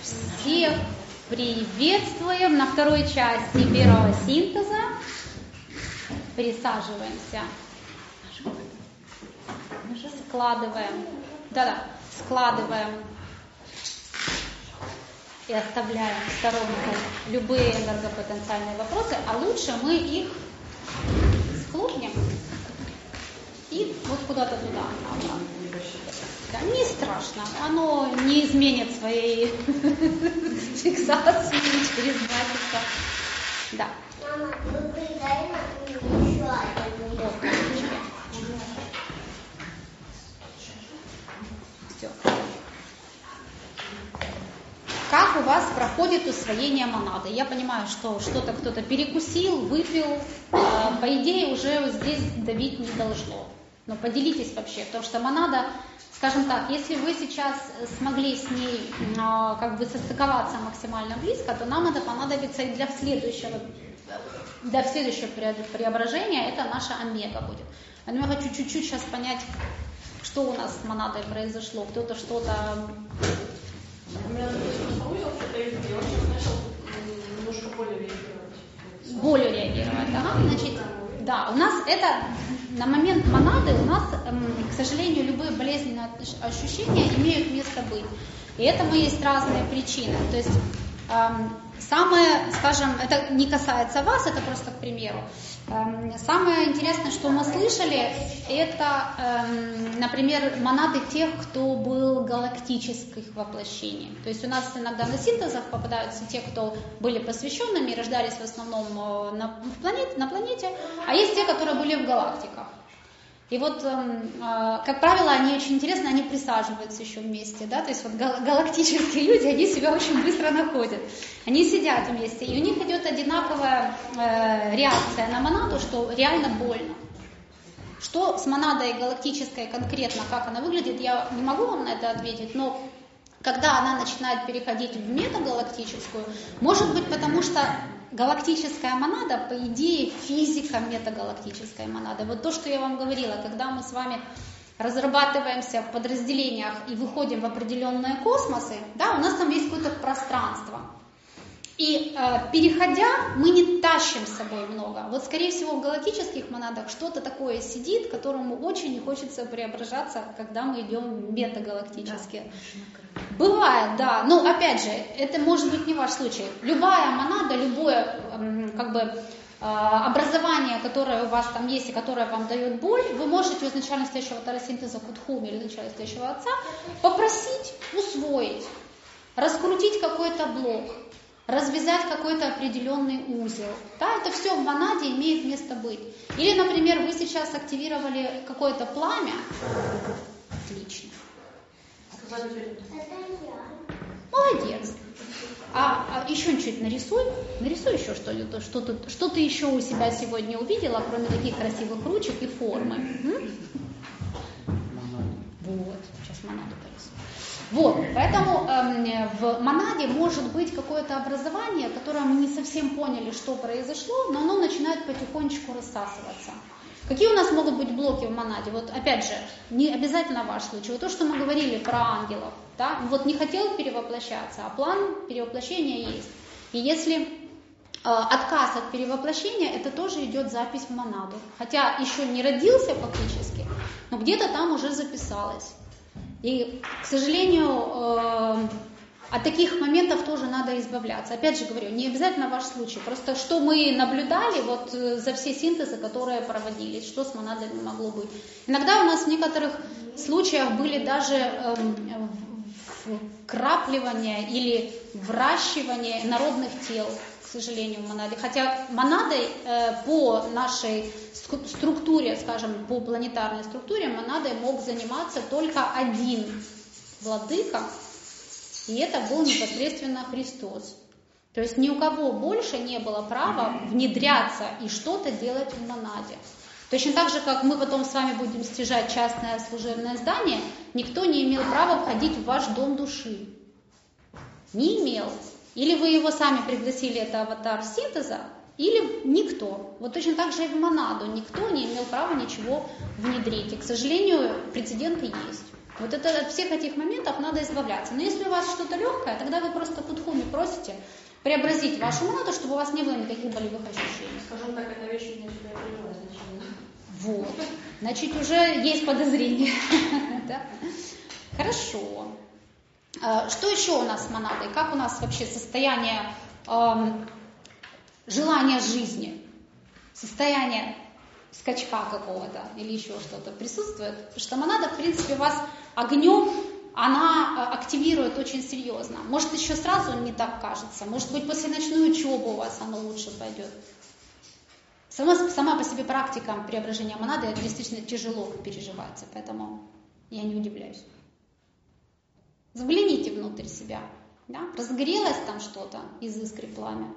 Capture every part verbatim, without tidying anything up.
Всех приветствуем на второй части первого синтеза. Присаживаемся. Складываем. Да-да, складываем и оставляем в сторонку любые энергопотенциальные вопросы, а лучше мы их схлопнем и вот куда-то туда. Да, не страшно, оно не изменит своей фиксации через два часа. Да. Мама, вы придай нам еще один. Все. Как у вас проходит усвоение монады? Я понимаю, что что-то кто-то перекусил, выпил. По идее, уже здесь давить не должно. Но поделитесь вообще, потому что монада, скажем так, если вы сейчас смогли с ней как бы состыковаться максимально близко, то нам это понадобится и для следующего, для следующего преображения, это наша омега будет. Поэтому я хочу чуть-чуть сейчас понять, что у нас с монадой произошло. Кто-то что-то... У меня сузил, что-то и он сейчас начал немножко более реагировать. Более реагировать, ага. Значит, да, у нас это, на момент монады у нас, к сожалению, любые болезненные ощущения имеют место быть. И этому есть разные причины. То есть самое, скажем, это не касается вас, это просто к примеру. Самое интересное, что мы слышали, это, например, монады тех, кто был галактических воплощений. То есть у нас иногда на синтезах попадаются те, кто были посвященными и рождались в основном на, в планете, на планете, а есть те, которые были в галактиках. И вот, как правило, они очень интересно, они присаживаются еще вместе, да, то есть вот галактические люди, они себя очень быстро находят. Они сидят вместе, и у них идет одинаковая реакция на монаду, что реально больно. Что с монадой галактической конкретно, как она выглядит, я не могу вам на это ответить, но когда она начинает переходить в метагалактическую, может быть, потому что галактическая монада, по идее, физика метагалактической монады. Вот то, что я вам говорила, когда мы с вами разрабатываемся в подразделениях и выходим в определенные космосы, да, у нас там есть какое-то пространство. И э, переходя, мы не тащим с собой много. Вот, скорее всего, в галактических монадах что-то такое сидит, которому очень не хочется преображаться, когда мы идем метагалактически. Да. Бывает, да. Но, опять же, это может быть не ваш случай. Любая монада, любое э, как бы, э, образование, которое у вас там есть и которое вам дает боль, вы можете у изначально стоящего тарасинтеза Кутхуми или изначально стоящего отца попросить усвоить, раскрутить какой-то блок, развязать какой-то определенный узел. Да, это все в монаде имеет место быть. Или, например, вы сейчас активировали какое-то пламя. Отлично. Молодец. А, а еще чуть нарисуй. Нарисуй еще что-нибудь. Что ты, что ты еще у себя сегодня увидела, кроме таких красивых ручек и формы? М? Вот. Сейчас монаду порисую. Вот, поэтому э, в монаде может быть какое-то образование, которое мы не совсем поняли, что произошло, но оно начинает потихонечку рассасываться. Какие у нас могут быть блоки в монаде? Вот опять же, не обязательно ваш случай. Вот то, что мы говорили про ангелов, да, вот не хотел перевоплощаться, а план перевоплощения есть. И если э, отказ от перевоплощения, это тоже идет запись в монаду. Хотя еще не родился фактически, но где-то там уже записалось. И, к сожалению, э, от таких моментов тоже надо избавляться. Опять же говорю, не обязательно ваш случай. Просто что мы наблюдали вот за все синтезы, которые проводились, что с монадами могло быть. Иногда у нас в некоторых случаях были даже э, вкрапливания или вращивания народных тел, к сожалению, в монаде. Хотя монадой э, по нашей структуре, скажем, по планетарной структуре, монадой мог заниматься только один владыка, и это был непосредственно Христос. То есть ни у кого больше не было права внедряться и что-то делать в монаде. Точно так же, как мы потом с вами будем стяжать частное служебное здание, никто не имел права входить в ваш дом души. Не имел. Или вы его сами пригласили, это аватар синтеза, или никто. Вот точно так же и в монаду никто не имел права ничего внедрить. И, к сожалению, прецеденты есть. Вот это, от всех этих моментов надо избавляться. Но если у вас что-то легкое, тогда вы просто просите преобразить вашу монаду, чтобы у вас не было никаких болевых ощущений. Скажем так, эта вещь у меня сюда привела изначально. Вот. Значит, уже есть подозрение. Да? Хорошо. Что еще у нас с монадой? Как у нас вообще состояние эм, желания жизни? Состояние скачка какого-то или еще что-то присутствует? Потому что монада, в принципе, вас огнем, она активирует очень серьезно. Может, еще сразу не так кажется. Может быть, после ночной учебы у вас оно лучше пойдет. Сама, сама по себе практика преображения монады это действительно тяжело переживается, поэтому я не удивляюсь. Взгляните внутрь себя. Да? Разгорелось там что-то из искры пламя.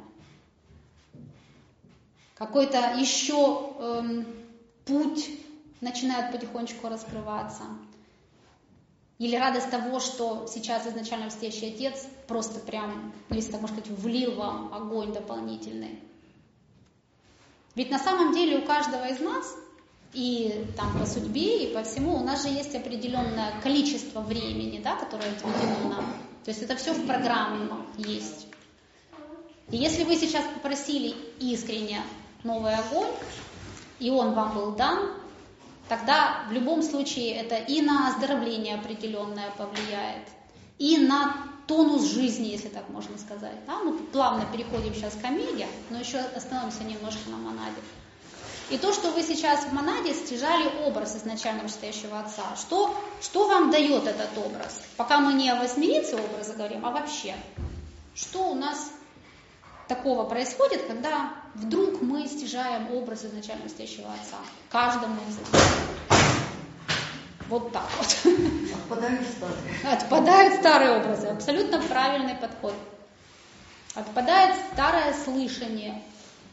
Какой-то еще эм, путь начинает потихонечку раскрываться. Или радость того, что сейчас изначально Всестоящий Отец просто прям, ну, если так можно сказать, влил вам огонь дополнительный. Ведь на самом деле у каждого из нас, и там по судьбе, и по всему, у нас же есть определенное количество времени, да, которое отведено нам. То есть это все в программе есть. И если вы сейчас попросили искренне новый огонь, и он вам был дан, тогда в любом случае это и на оздоровление определенное повлияет, и на тонус жизни, если так можно сказать. Да? Мы плавно переходим сейчас к омеге, но еще остановимся немножко на монаде. И то, что вы сейчас в монаде стяжали образ изначально Вышестоящего Отца, что, что вам дает этот образ? Пока мы не о восьмерице образа говорим, а вообще, что у нас такого происходит, когда вдруг мы стяжаем образ изначально Вышестоящего Отца? Каждому из нас. Вот так вот. Отпадают старые. Отпадают старые образы. Абсолютно правильный подход. Отпадает старое слышание.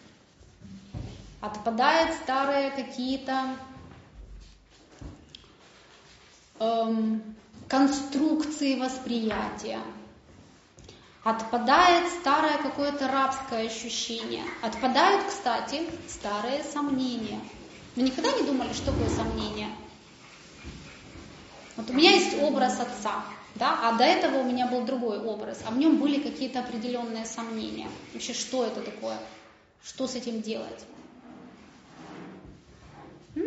Отпадают старые какие-то эм, конструкции восприятия. Отпадает старое какое-то рабское ощущение. Отпадают, кстати, старые сомнения. Вы никогда не думали, что такое сомнение? Вот у меня есть образ отца, да, а до этого у меня был другой образ, а в нем были какие-то определенные сомнения. Вообще, что это такое? Что с этим делать? М?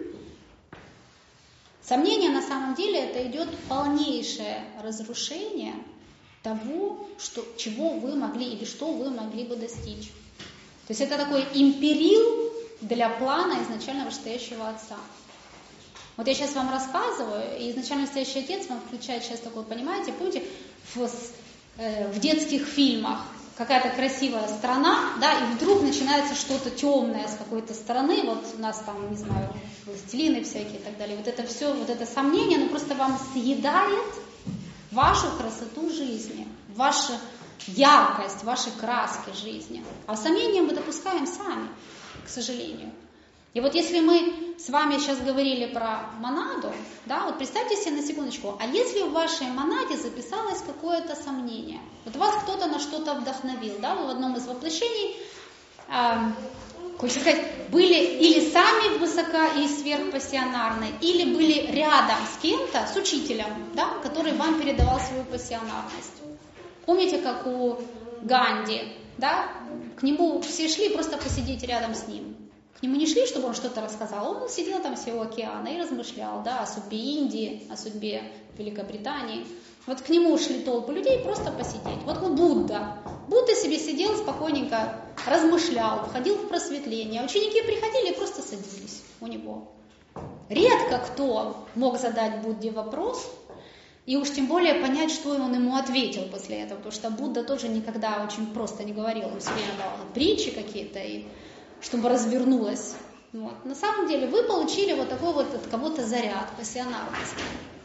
Сомнение на самом деле это идет полнейшее разрушение того, что, чего вы могли или что вы могли бы достичь. То есть это такой империл для плана изначально Вышестоящего Отца. Вот я сейчас вам рассказываю, и изначально Вышестоящий Отец вам включает сейчас такое, понимаете, помните, в, э, в детских фильмах какая-то красивая страна, да, и вдруг начинается что-то темное с какой-то стороны, вот у нас там, не знаю, властелины всякие и так далее, вот это все, вот это сомнение, оно просто вам съедает вашу красоту жизни, вашу яркость, ваши краски жизни. А сомнения мы допускаем сами, к сожалению. И вот если мы с вами сейчас говорили про монаду, да, вот представьте себе на секундочку, а если в вашей монаде записалось какое-то сомнение, вот вас кто-то на что-то вдохновил, да, вы в одном из воплощений, э, хочется сказать, были или сами высоко и сверхпассионарны, или были рядом с кем-то, с учителем, да, который вам передавал свою пассионарность. Помните, как у Ганди, да, к нему все шли просто посидеть рядом с ним. К нему не шли, чтобы он что-то рассказал, он сидел там всего океана и размышлял, да, о судьбе Индии, о судьбе Великобритании. Вот к нему шли толпы людей просто посидеть. Вот Будда. Будда себе сидел спокойненько, размышлял, входил в просветление. Ученики приходили и просто садились у него. Редко кто мог задать Будде вопрос, и уж тем более понять, что он ему ответил после этого, потому что Будда тоже никогда очень просто не говорил, он все время давал притчи какие-то, и чтобы развернулось. Вот. На самом деле вы получили вот такой вот от кого-то заряд пассионарности.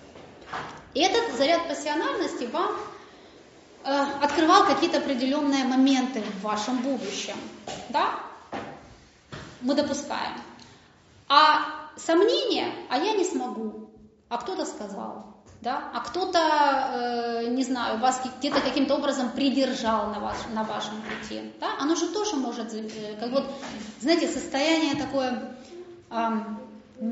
И этот заряд пассионарности вам э, открывал какие-то определенные моменты в вашем будущем. Да? Мы допускаем. А сомнения, а я не смогу, а кто-то сказал. Да? А кто-то, э, не знаю, вас где-то каким-то образом придержал на, ваш, на вашем пути. Да? Оно же тоже может, э, как вот, знаете, состояние такое, э,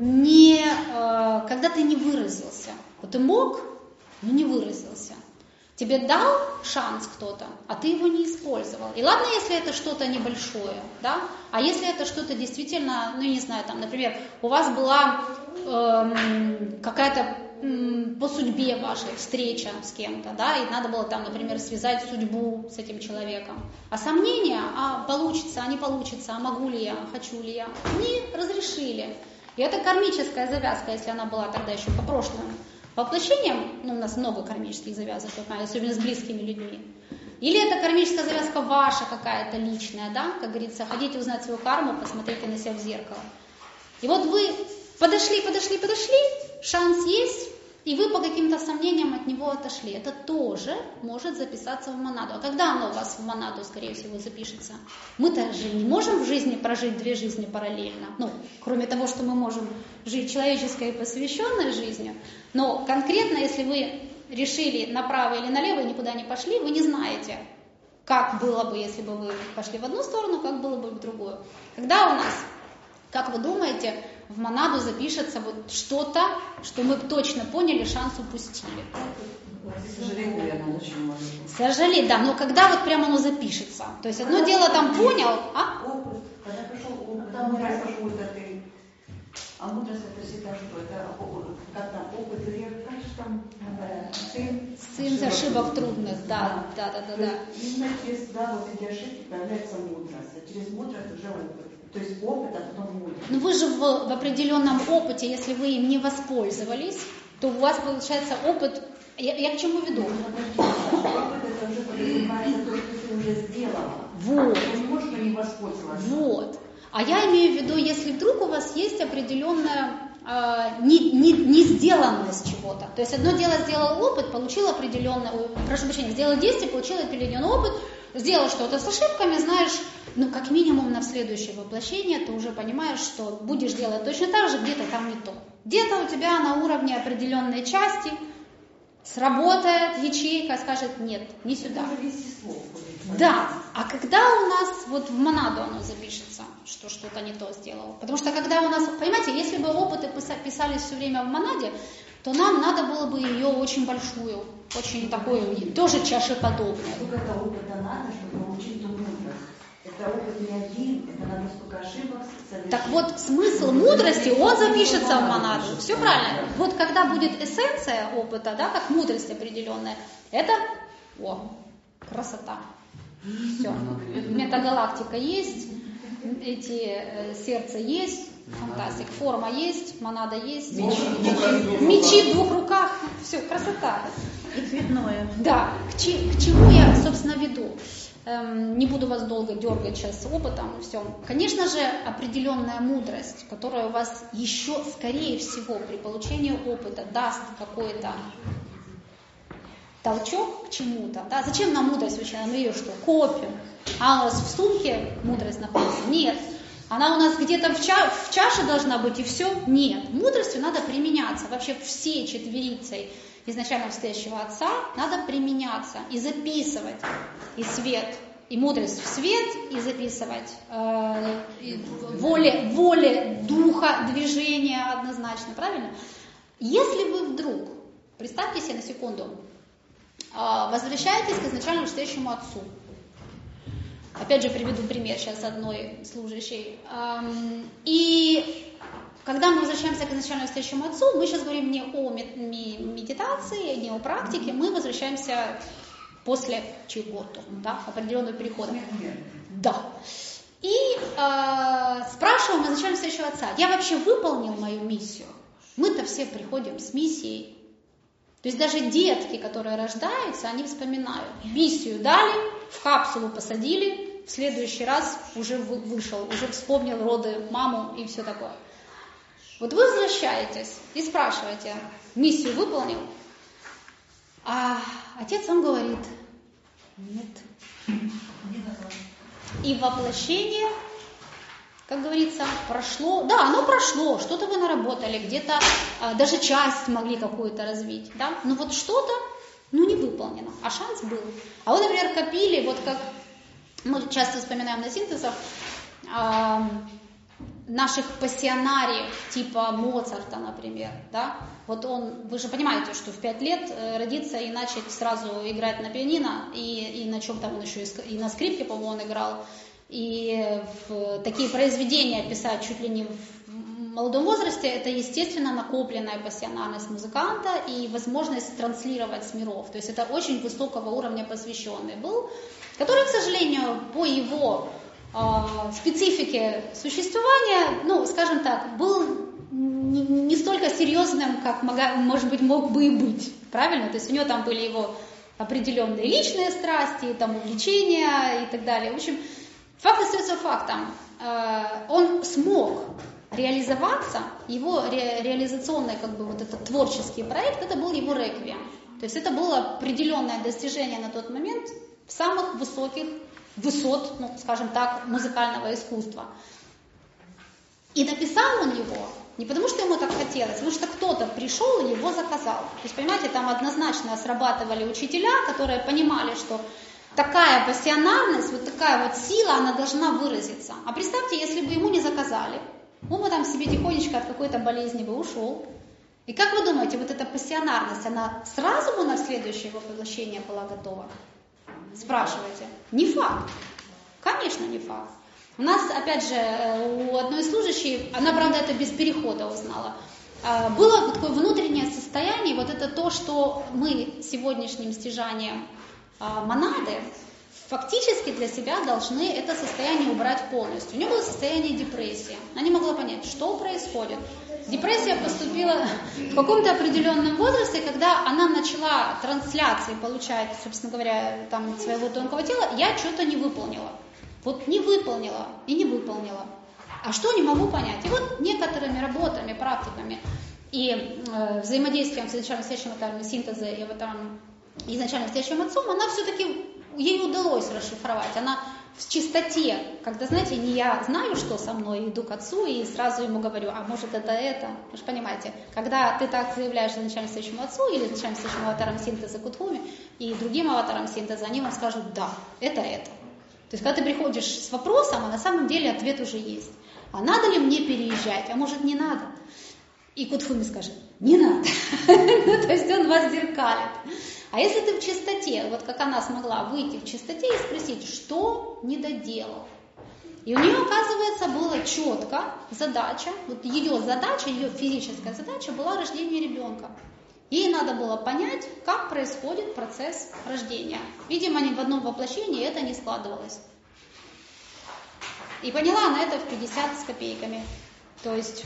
не, э, когда ты не выразился. Вот ты мог, но не выразился. Тебе дал шанс кто-то, а ты его не использовал. И ладно, если это что-то небольшое, да? А если это что-то действительно, ну, не знаю, там, например, у вас была эм, какая-то эм, по судьбе вашей встреча с кем-то, да, и надо было там, например, связать судьбу с этим человеком. А сомнения, а получится, а не получится, а могу ли я, хочу ли я, не разрешили. И это кармическая завязка, если она была тогда еще по прошлому. По воплощениям, ну, у нас много кармических завязок, особенно с близкими людьми. Или это кармическая завязка ваша какая-то личная, да, как говорится, хотите узнать свою карму, посмотрите на себя в зеркало. И вот вы подошли, подошли, подошли, шанс есть, и вы по каким-то сомнениям от него отошли. Это тоже может записаться в монаду. А когда оно у вас в монаду, скорее всего, запишется? Мы-то же не можем в жизни прожить две жизни параллельно. Ну, кроме того, что мы можем жить человеческой и посвященной жизнью. Но конкретно, если вы решили направо или налево и никуда не пошли, вы не знаете, как было бы, если бы вы пошли в одну сторону, как было бы в другую. Когда у нас, как вы думаете, в монаду запишется вот что-то, что мы точно поняли, шанс упустили. К сожалению, наверное, очень мало. Сожалеть, да, но когда вот прямо оно запишется. То есть одно дело там понял, а? Опыт, когда пришел опыт, когда мудрость пошел, это ты. А мудрость это всегда что? Это как там опыт, или как же там говорят, сын. Сын ошибок трудных, да, да, да, да, да. Именно через да, вот эти ошибки появляется мудрость, а через мудрость уже опыт. То есть опыт, а потом мудрость. Но вы же в, в определенном опыте, если вы им не воспользовались, то у вас получается опыт. Я, я к чему веду? Опыт это уже подразумевается то, что ты уже сделала. Вот. Ты не можешь не воспользоваться. Вот. А я имею в виду, если вдруг у вас есть определенная э, не, не, не сделанность чего-то. То есть одно дело сделал опыт, получил определенный, прошу прощения, сделал действие, получил определенный опыт, сделал что-то с ошибками, знаешь, ну как минимум на следующее воплощение ты уже понимаешь, что будешь делать точно так же, где-то там не то. Где-то у тебя на уровне определенной части сработает ячейка, скажет нет, не сюда. Да, а когда у нас вот в монаду оно запишется, что что-то не то сделал? Потому что когда у нас, понимаете, если бы опыты писались все время в монаде, то нам надо было бы ее очень большую, очень такую, тоже чашеподобную. Сколько это опыта надо, чтобы получить ту мудрость? Это опыт не один, это надо столько ошибок совершить. Так вот, смысл мудрости, он запишется в монаду. Все правильно. Вот когда будет эссенция опыта, да, как мудрость определенная, это, о, красота. Все. Метагалактика есть, эти э, сердце есть, фантастик, форма есть, монада есть, мечи, мечи, мечи в двух руках, все, красота. И цветное. Да, к, чи, к чему я, собственно, веду? Эм, не буду вас долго дергать сейчас опытом, все. Конечно же, определенная мудрость, которая у вас еще, скорее всего, при получении опыта даст какой-то толчок к чему-то. Да? Зачем нам мудрость вообще? Нам ее что? Копим. А у нас в сумке мудрость находится? Нет. Она у нас где-то в, ча- в чаше должна быть и все? Нет. Мудростью надо применяться. Вообще всей четверицей изначально стоящего отца надо применяться и записывать и свет, и мудрость в свет, и записывать э, и воле, воле духа, движения однозначно. Правильно? Если вы вдруг, представьте себе на секунду, возвращаетесь к изначально стоящему отцу. Опять же приведу пример сейчас одной служащей. И когда мы возвращаемся к изначально стоящему отцу, мы сейчас говорим не о медитации, не о практике, мы возвращаемся после чего-то, да, определенного перехода. Да. И э, спрашиваем изначально стоящего отца, я вообще выполнил мою миссию? Мы-то все приходим с миссией. То есть даже детки, которые рождаются, они вспоминают. Миссию дали, в капсулу посадили, в следующий раз уже вышел, уже вспомнил роды, маму и все такое. Вот вы возвращаетесь и спрашиваете, миссию выполнил? А отец вам говорит, нет. И воплощение, как говорится, прошло, да, оно прошло, что-то вы наработали, где-то а, даже часть могли какую-то развить, да, но вот что-то, ну, не выполнено, а шанс был. А вы, например, копили, вот как мы часто вспоминаем на синтезах, а, наших пассионариев, типа Моцарта, например, да, вот он, вы же понимаете, что в пять лет родиться и начать сразу играть на пианино, и, и на чем там он еще, и на скрипке, по-моему, он играл, и в такие произведения писать чуть ли не в молодом возрасте, это, естественно, накопленная пассионарность музыканта и возможность транслировать с миров, то есть это очень высокого уровня посвященный был, который, к сожалению, по его специфике существования, ну, скажем так, был не, не столько серьезным, как, может быть, мог бы и быть, правильно? То есть у него там были его определенные личные страсти, там увлечения и так далее. В общем, факт остается фактом. Он смог реализоваться, его ре, реализационный, как бы, вот этот творческий проект, это был его реквием. То есть это было определенное достижение на тот момент в самых высоких высот, ну, скажем так, музыкального искусства. И написал он его не потому, что ему так хотелось, потому что кто-то пришел и его заказал. То есть, понимаете, там однозначно срабатывали учителя, которые понимали, что такая пассионарность, вот такая вот сила, она должна выразиться. А представьте, если бы ему не заказали, он бы там себе тихонечко от какой-то болезни бы ушел. И как вы думаете, вот эта пассионарность, она сразу бы на следующее его воплощение была готова? Спрашиваете. Не факт. Конечно, не факт. У нас, опять же, у одной служащей, она, правда, это без перехода узнала, было такое внутреннее состояние, вот это то, что мы сегодняшним стяжанием монады фактически для себя должны это состояние убрать полностью. У нее было состояние депрессии. Она не могла понять, что происходит. Депрессия поступила в каком-то определенном возрасте, когда она начала трансляции получать, собственно говоря, там, своего тонкого тела, я что-то не выполнила. Вот не выполнила и не выполнила. А что не могу понять? И вот некоторыми работами, практиками и э, взаимодействием с изначально стоящим аватаром синтеза и аватаром изначально стоящим отцом, она все-таки, ей удалось расшифровать. Она в чистоте, когда, знаете, не я знаю, что со мной, иду к отцу и сразу ему говорю, а может это это. Вы же понимаете, когда ты так заявляешь изначально стоящему отцу или изначально стоящим аватаром синтеза Кутхуми и другим аватаром синтеза, они вам скажут, да, это это. То есть, когда ты приходишь с вопросом, а на самом деле ответ уже есть. А надо ли мне переезжать? А может, не надо? И Кутхуми скажет, не надо. То есть он вас зеркалит. А если ты в чистоте, вот как она смогла выйти в чистоте и спросить, что не доделал? И у нее, оказывается, была четко задача, вот ее задача, ее физическая задача была рождение ребенка. Ей надо было понять, как происходит процесс рождения. Видимо, ни в одном воплощении это не складывалось. И поняла она это в пятьдесят с копейками. То есть...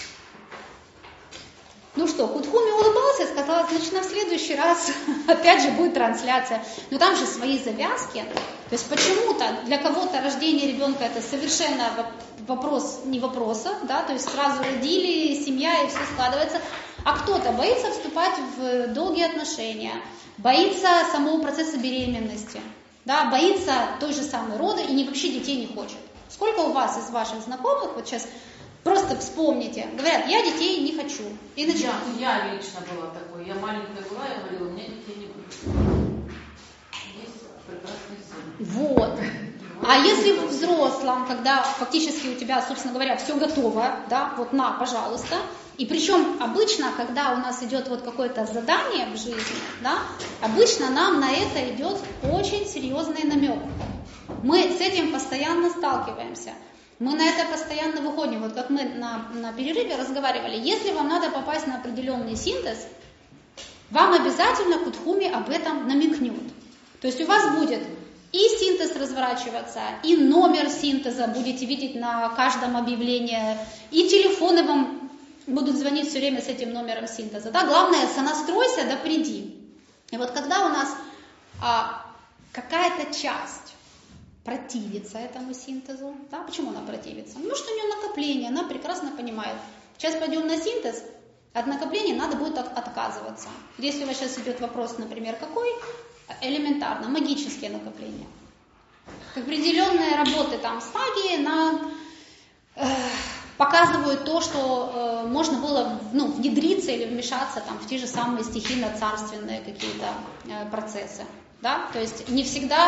Ну что, Кутхуми улыбался и сказал, значит, на следующий раз опять же будет трансляция. Но там же свои завязки. То есть почему-то для кого-то рождение ребенка это совершенно вопрос не вопроса, да, то есть сразу родили, семья и все складывается. А кто-то боится вступать в долгие отношения, боится самого процесса беременности, да, боится той же самой роды и вообще детей не хочет. Сколько у вас из ваших знакомых, вот сейчас просто вспомните, говорят, я детей не хочу. И я, я лично была такой, я маленькая была, я говорила, у меня детей не будет. Есть прекрасный сын. Вот. А если в взрослом, когда фактически у тебя, собственно говоря, все готово, да, вот на, пожалуйста, и причем обычно, когда у нас идет вот какое-то задание в жизни, да, обычно нам на это идет очень серьезный намек. Мы с этим постоянно сталкиваемся. Мы на это постоянно выходим. Вот как мы на, на перерыве разговаривали. Если вам надо попасть на определенный синтез, вам обязательно Кутхуми об этом намекнет. То есть у вас будет и синтез разворачиваться, и номер синтеза будете видеть на каждом объявлении, и телефоны вам будут звонить все время с этим номером синтеза. Да? Главное, сонастройся, да приди. И вот когда у нас а, какая-то часть противится этому синтезу, да? Почему она противится? Ну, что у нее накопление, она прекрасно понимает. Сейчас пойдем на синтез, от накопления надо будет отказываться. Если у вас сейчас идет вопрос, например, какой? Элементарно, магические накопления. Определенные работы там с магией нам э, показывают то, что э, можно было ну, внедриться или вмешаться там, в те же самые стихийно-царственные какие-то э, процессы. Да? То есть не всегда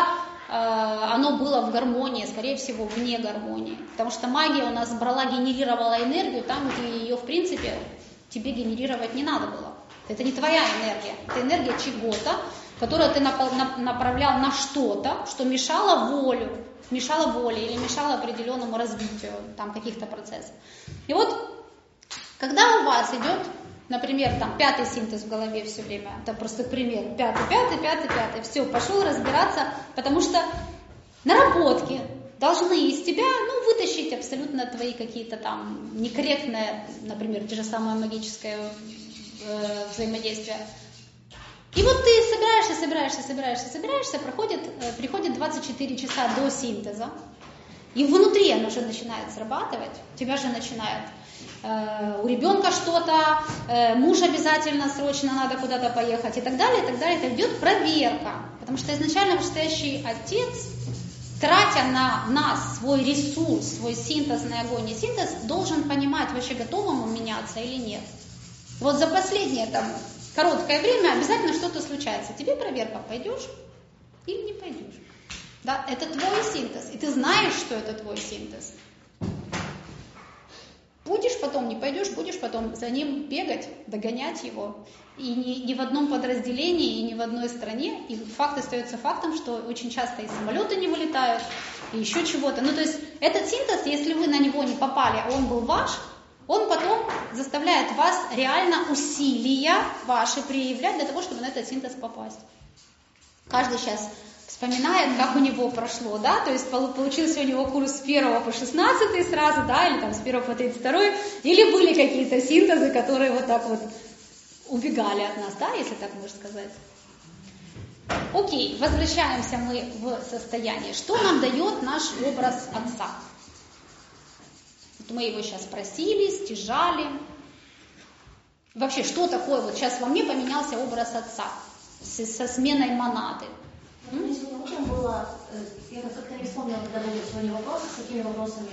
оно было в гармонии, скорее всего, вне гармонии. Потому что магия у нас брала, генерировала энергию там, где ее, в принципе, тебе генерировать не надо было. Это не твоя энергия, это энергия чего-то, которую ты направлял на что-то, что мешало волю, мешало воле или мешало определенному развитию там, каких-то процессов. И вот, когда у вас идет, например, там пятый синтез в голове все время, это просто пример, пятый, пятый, пятый, пятый, все, пошел разбираться, потому что наработки должны из тебя, ну, вытащить абсолютно твои какие-то там некорректные, например, те же самые магическое э, взаимодействие. И вот ты собираешься, собираешься, собираешься, собираешься, проходит, э, приходит двадцать четыре часа до синтеза, и внутри оно уже начинает срабатывать, тебя же начинает у ребенка что-то, муж обязательно, срочно надо куда-то поехать и так далее, и так далее. Это идет проверка, потому что изначально вышестоящий отец, тратя на нас свой ресурс, свой синтезный огонь и синтез, должен понимать, вообще готов ему меняться или нет. Вот за последнее там короткое время обязательно что-то случается. Тебе проверка, пойдешь или не пойдешь. Да, это твой синтез, и ты знаешь, что это твой синтез. Будешь потом, не пойдешь, будешь потом за ним бегать, догонять его. И ни, ни в одном подразделении, и ни в одной стране. И факт остается фактом, что очень часто и самолеты не вылетают, и еще чего-то. Ну, то есть этот синтез, если вы на него не попали, а он был ваш, он потом заставляет вас реально усилия ваши проявлять для того, чтобы на этот синтез попасть. Каждый сейчас вспоминает, как у него прошло, да, то есть получился у него курс с первого по шестнадцатый сразу, да, или там с первого по тридцать второй, или были какие-то синтезы, которые вот так вот убегали от нас, да, если так можно сказать. Окей, возвращаемся мы в состояние. Что нам дает наш образ отца? Вот мы его сейчас спросили, стяжали. Вообще, что такое, вот сейчас во мне поменялся образ отца со сменой монады? Мне сегодня утром было, я как-то не вспомнила, когда были сегодня вопросы, с какими вопросами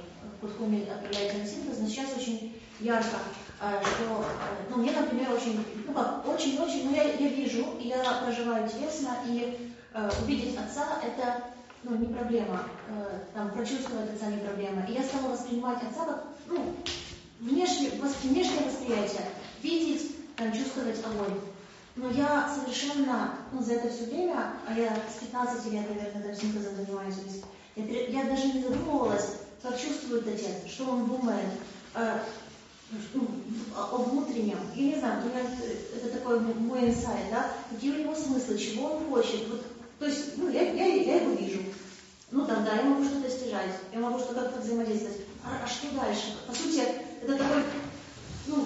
Куткуми отправляете на синтез, но сейчас очень ярко, что, ну, мне, например, очень, ну как, очень-очень, ну, я, я вижу, я проживаю телесно, и э, увидеть отца, это, ну, не проблема, э, там, прочувствовать отца не проблема, и я стала воспринимать отца как, ну, внешне, внешнее восприятие, видеть, там, чувствовать огонь. Но я совершенно, ну, за это все время, а я с пятнадцати лет, наверное, этим синтезом занимаюсь, я, я даже не задумывалась, как чувствует отец, что он думает э, ну, о внутреннем. Я не знаю, у меня это такой мой инсайт, да, какие у него смыслы, чего он хочет. Вот, то есть, ну, я, я, я его вижу. Ну, тогда я могу что-то стяжать, я могу что-то как-то взаимодействовать. А, а что дальше? По сути, это такой, ну,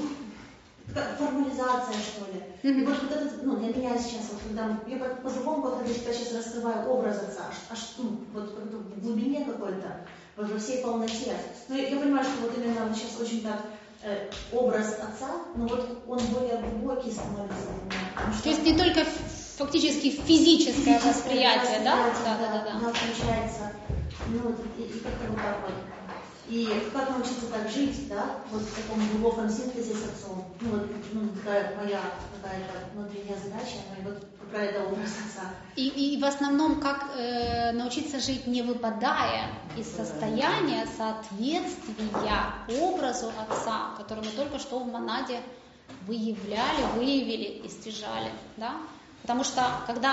как формализация, что ли. Mm-hmm. И вот, вот это, ну, для меня сейчас, вот, когда я по-другому как-то для себя сейчас раскрываю образ отца, аж, ну, вот как-то в глубине какой-то, во всей полноте. Но я, я понимаю, что вот именно вот сейчас очень так э, образ отца, но вот он более глубокий становится для меня. Что... То есть не только фактически физическое, физическое восприятие, да? Да, да, да, да. Да, получается. Ну, вот, и, и как-то вот так вот. И как научиться так жить, да, вот в таком глубоком синтезе с отцом. Ну, вот, ну, такая моя какая-то внутренняя задача, и вот про это образ отца. И, и в основном, как э, научиться жить, не выпадая из состояния соответствия образу отца, который мы только что в монаде выявляли, выявили и стяжали, да? Потому что,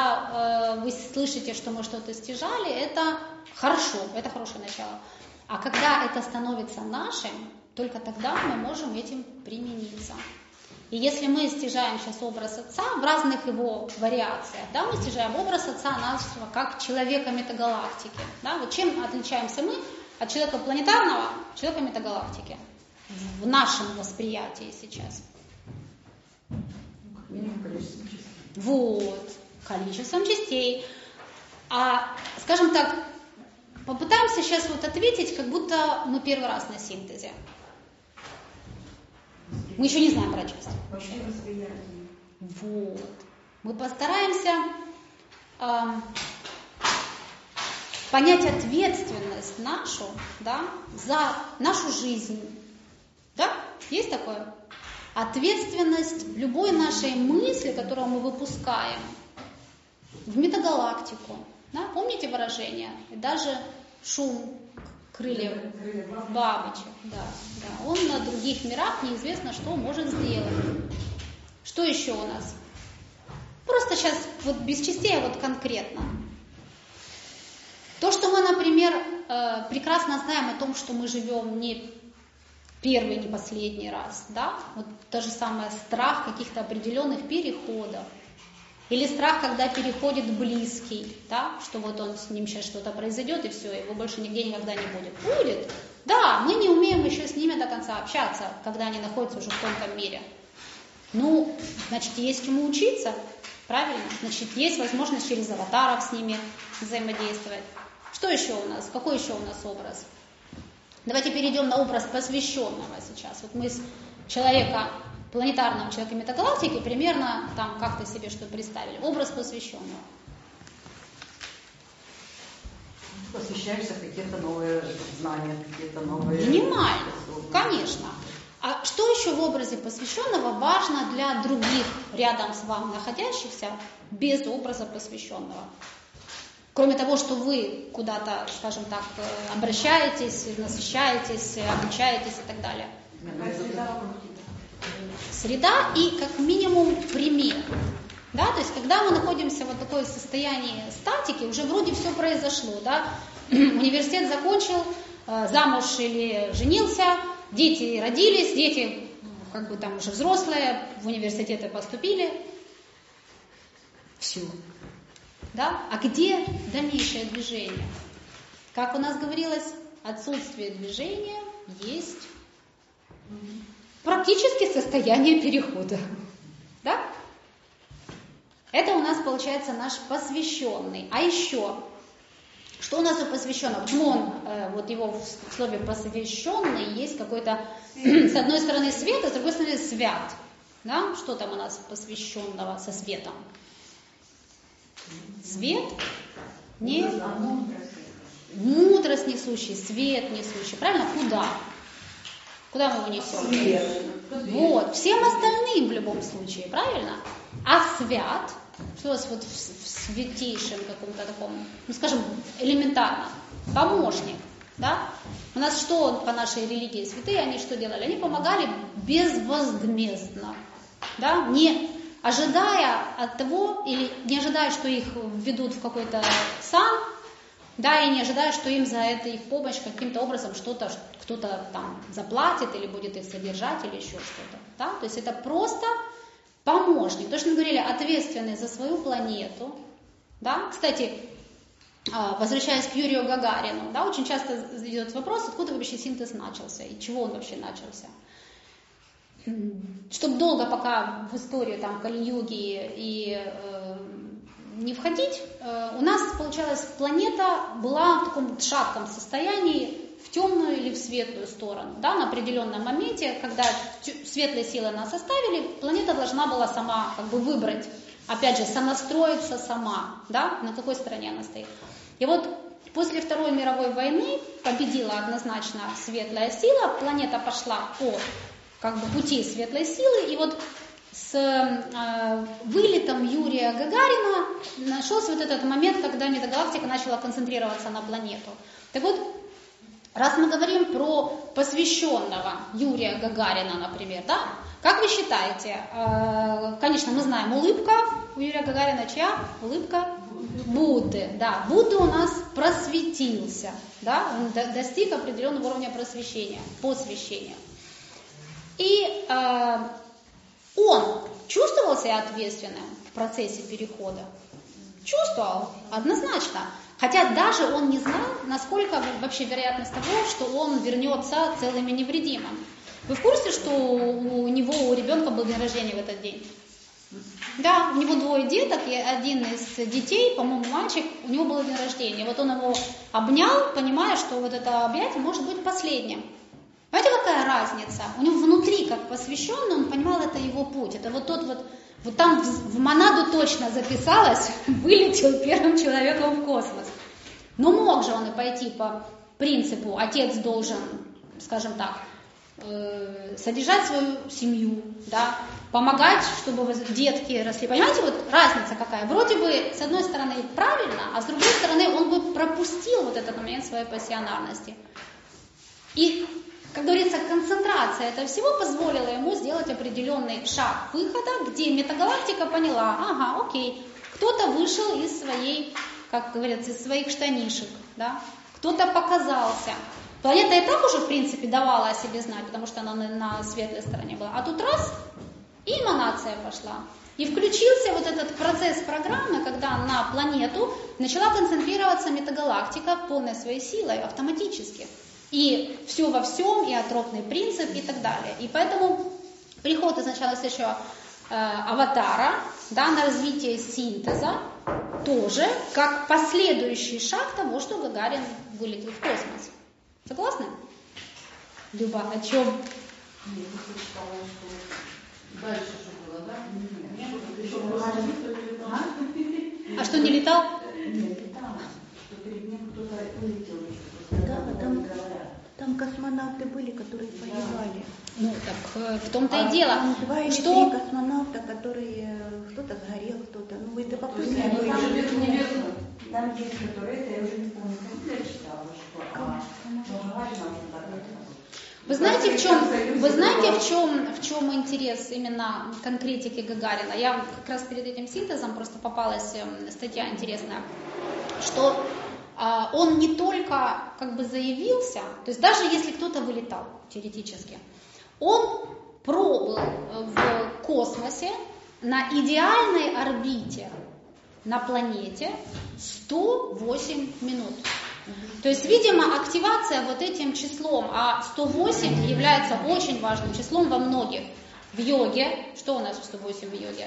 когда э, вы слышите, что мы что-то стяжали, это хорошо, это хорошее начало. А когда это становится нашим, только тогда мы можем этим примениться. И если мы стяжаем сейчас образ отца в разных его вариациях, да, мы стяжаем образ отца нашего как человека метагалактики. Да, вот чем отличаемся мы от человека планетарного, человека метагалактики в нашем восприятии сейчас? Количеством частей. Вот, количеством частей. А, скажем так, попытаемся сейчас вот ответить, как будто мы первый раз на синтезе. Мы еще не знаем про часть. Вообще восприятие. Вот. Мы постараемся э, понять ответственность нашу, да, за нашу жизнь. Да? Есть такое? Ответственность любой нашей мысли, которую мы выпускаем в метагалактику, Да? Помните выражение? И даже шум крыльев бабочек. Да, да. Он на других мирах неизвестно, что может сделать. Что еще у нас? Просто сейчас вот без частей, а вот конкретно. То, что мы, например, прекрасно знаем о том, что мы живем не первый, не последний раз, да? Вот то же самое страх каких-то определенных переходов. Или страх, когда переходит близкий, да? Что вот он с ним сейчас что-то произойдет, и все, его больше нигде никогда не будет. Будет. Да, мы не умеем еще с ними до конца общаться, когда они находятся уже в тонком мире. Ну, значит, есть чему учиться, правильно? Значит, есть возможность через аватаров с ними взаимодействовать. Что еще у нас? Какой еще у нас образ? Давайте перейдем на образ посвященного сейчас. Вот мы с человека, планетарного человека метагалактики, примерно там как-то себе что представили. Образ посвященного. Посвящаешься в какие-то новые знания, какие-то новые... Минимально, конечно. А что еще в образе посвященного важно для других рядом с вами находящихся без образа посвященного? Кроме того, что вы куда-то, скажем так, обращаетесь, насыщаетесь, обучаетесь и так далее. Среда и как минимум пример. Да? То есть, когда мы находимся в вот такое состоянии статики, уже вроде все произошло. Да? Университет закончил, замуж или женился, дети родились, дети как бы там уже взрослые, в университеты поступили. Все. Да? А где дальнейшее движение? Как у нас говорилось, отсутствие движения есть практически состояние перехода. Да? Это у нас получается наш посвященный. А еще, что у нас у посвященного? Почему он, э, вот его в слове посвященный есть какой-то, с одной стороны свет, а с другой стороны свят. Да? Что там у нас посвященного со светом? Свет, не мудрость несущий, свет несущий. Правильно? Куда? Куда мы его несем? Свет. Вот, всем остальным в любом случае, правильно? А свят, что у нас вот в, в святейшем каком-то таком, ну скажем, элементарно, помощник, да? У нас что по нашей религии святые, они что делали? Они помогали безвозмездно, да? Не ожидая от того, или не ожидая, что их введут в какой-то сан, да, и не ожидая, что им за это их помощь каким-то образом что-то, кто-то там заплатит или будет их содержать или еще что-то, да, то есть это просто помощник, то, что мы говорили, ответственный за свою планету, да, кстати, возвращаясь к Юрию Гагарину, да, очень часто идет вопрос, откуда вообще синтез начался и чего он вообще начался. Чтобы долго пока в историю там Кали-юги и э, не входить, э, у нас, получалось, планета была в таком шатком состоянии, в темную или в светлую сторону. Да, на определенном моменте, когда светлые силы нас оставили, планета должна была сама как бы выбрать, опять же, сонастроиться сама, да, на какой стороне она стоит. И вот после Второй мировой войны победила однозначно светлая сила, планета пошла по как бы пути светлой силы, и вот с э, вылетом Юрия Гагарина нашелся вот этот момент, когда метагалактика начала концентрироваться на планету. Так вот, раз мы говорим про посвященного Юрия Гагарина, например, да, как вы считаете, э, конечно, мы знаем, улыбка у Юрия Гагарина чья? Улыбка Будды, да, Будда у нас просветился, да, он до, достиг определенного уровня просвещения, посвящения. И э, он чувствовал себя ответственным в процессе перехода? Чувствовал, однозначно. Хотя даже он не знал, насколько вообще вероятность того, что он вернется целым и невредимым. Вы в курсе, что у него, у ребенка был день рождения в этот день? Да, у него двое деток, и один из детей, по-моему, мальчик, у него был день рождения. Вот он его обнял, понимая, что вот это объятие может быть последним. Понимаете, какая разница? У него внутри, как посвященный, он понимал, это его путь. Это вот тот вот, вот там в, в монаду точно записалось, вылетел первым человеком в космос. Но мог же он и пойти по принципу, отец должен, скажем так, э, содержать свою семью, да, помогать, чтобы вы, детки росли. Понимаете, вот разница какая? Вроде бы, с одной стороны, правильно, а с другой стороны, он бы пропустил вот этот момент своей пассионарности. И, как говорится, концентрация этого всего позволила ему сделать определенный шаг выхода, где метагалактика поняла, ага, окей, кто-то вышел из своей, как говорится, из своих штанишек, да, кто-то показался. Планета и так уже, в принципе, давала о себе знать, потому что она на, на светлой стороне была. А тут раз, и эманация пошла. И включился вот этот процесс программы, когда на планету начала концентрироваться метагалактика полной своей силой автоматически. И все во всем, и атропный принцип, и так далее. И поэтому приход изначально еще э, аватара, да, на развитие синтеза, тоже как последующий шаг того, что Гагарин вылетел в космос. Согласны? Люба, о чем? Нет, я читала, что дальше что было, да? А что, не летал? Нет, летал. Что перед ним кто-то улетел еще. Да, там, там космонавты были, которые погибали. Ну, так в том-то а, и дело. Там два или что... три космонавта, которые кто-то сгорел, кто-то. Ну, вы это попробуйте. Там не верно. Там есть, которые, это я уже не помню, я читала, что а, Вы знаете, в чем, вы знаете, в чем, в чем интерес именно конкретики Гагарина? Я как раз перед этим синтезом просто попалась статья интересная, что а, он не только как бы заявился, то есть даже если кто-то вылетал теоретически, он пробыл в космосе на идеальной орбите на планете сто восемь минут. То есть, видимо, активация вот этим числом, а сто восемь является очень важным числом во многих. В йоге, что у нас в сто восемь в йоге?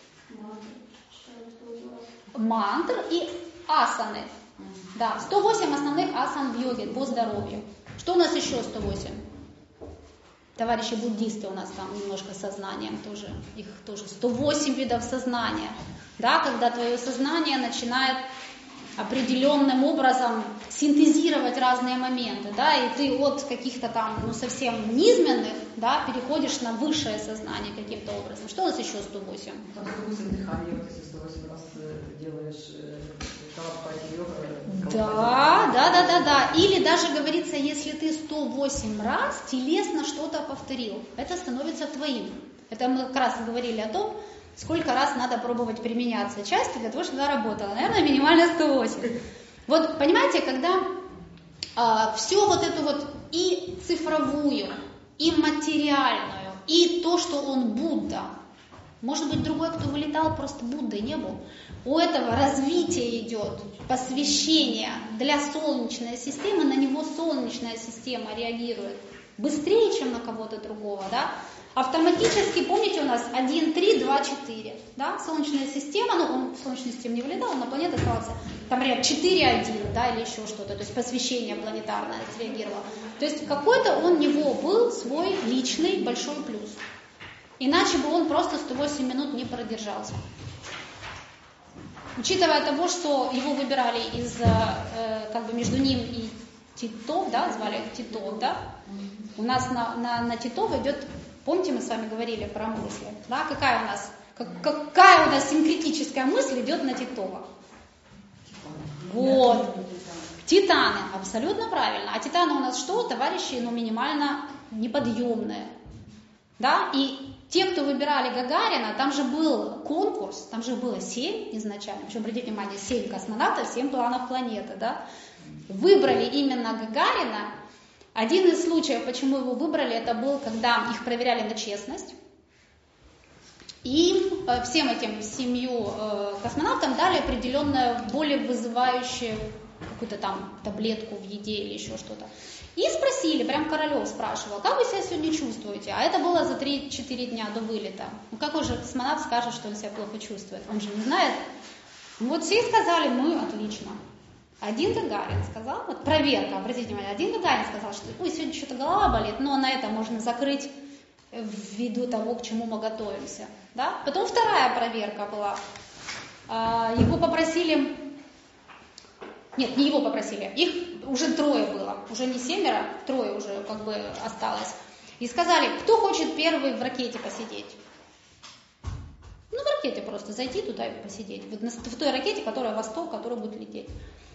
Мантр и асаны. Да, сто восемь основных асан в йоге по здоровью. Что у нас еще сто восемь? Товарищи буддисты у нас там немножко с сознанием тоже, их тоже сто восемь видов сознания, да, когда твое сознание начинает определенным образом синтезировать разные моменты, да, и ты от каких-то там, ну, совсем низменных, да, переходишь на высшее сознание каким-то образом. Что у нас еще сто восемь? Там сто восемь дыханий, вот если сто восемь раз делаешь калапати йога. Да, да, да, да, да. Или даже говорится, если ты сто восемь раз телесно что-то повторил, это становится твоим. Это мы как раз говорили о том, сколько раз надо пробовать применяться части для того, чтобы она работала. Наверное, минимально сто восемь. Вот, понимаете, когда а, все вот это вот и цифровую, и материальную, и то, что он Будда, может быть, другой, кто вылетал, просто Буддой не был. У этого развитие идет, посвящение для Солнечной системы, на него Солнечная система реагирует быстрее, чем на кого-то другого, да? Автоматически, помните, у нас один, три, два, четыре, да? Солнечная система, ну, он в Солнечную систему не вылетал, он на планету оставался, там, например, четыре один, да, или еще что-то, то есть посвящение планетарное среагировало. То есть какой-то он у него был свой личный большой плюс. Иначе бы он просто сто восемь минут не продержался. Учитывая того, что его выбирали из, э, как бы между ним и Титов, да, звали Титов, да, у нас на, на, на Титов идет, помните, мы с вами говорили про мысли, да, какая у нас, как, какая у нас синкретическая мысль идет на Титова? Вот, Титаны, абсолютно правильно. А Титаны у нас что? Товарищи, ну, минимально неподъемные, да, и те, кто выбирали Гагарина, там же был конкурс, там же было семь изначально, причем, обратите внимание, семь космонавтов, семь планов планеты, да, выбрали именно Гагарина. Один из случаев, почему его выбрали, это был, когда их проверяли на честность, и всем этим семью космонавтам дали определенную, более вызывающую какую-то там таблетку в еде или еще что-то. И спросили, прям Королев спрашивал, как вы себя сегодня чувствуете? А это было за три-четыре дня до вылета. Ну как уже космонавт скажет, что он себя плохо чувствует? Он же не знает. Вот все сказали, мы отлично. Один Гагарин сказал, вот проверка, обратите внимание, один Гагарин сказал, что ой, сегодня что-то голова болит, но на это можно закрыть ввиду того, к чему мы готовимся. Да? Потом вторая проверка была. Его попросили... Нет, не его попросили, их уже трое было, уже не семеро, трое уже как бы осталось. И сказали, кто хочет первый в ракете посидеть? ракете просто зайти туда и посидеть. Вот на, в той ракете, которая восток, которая будет лететь.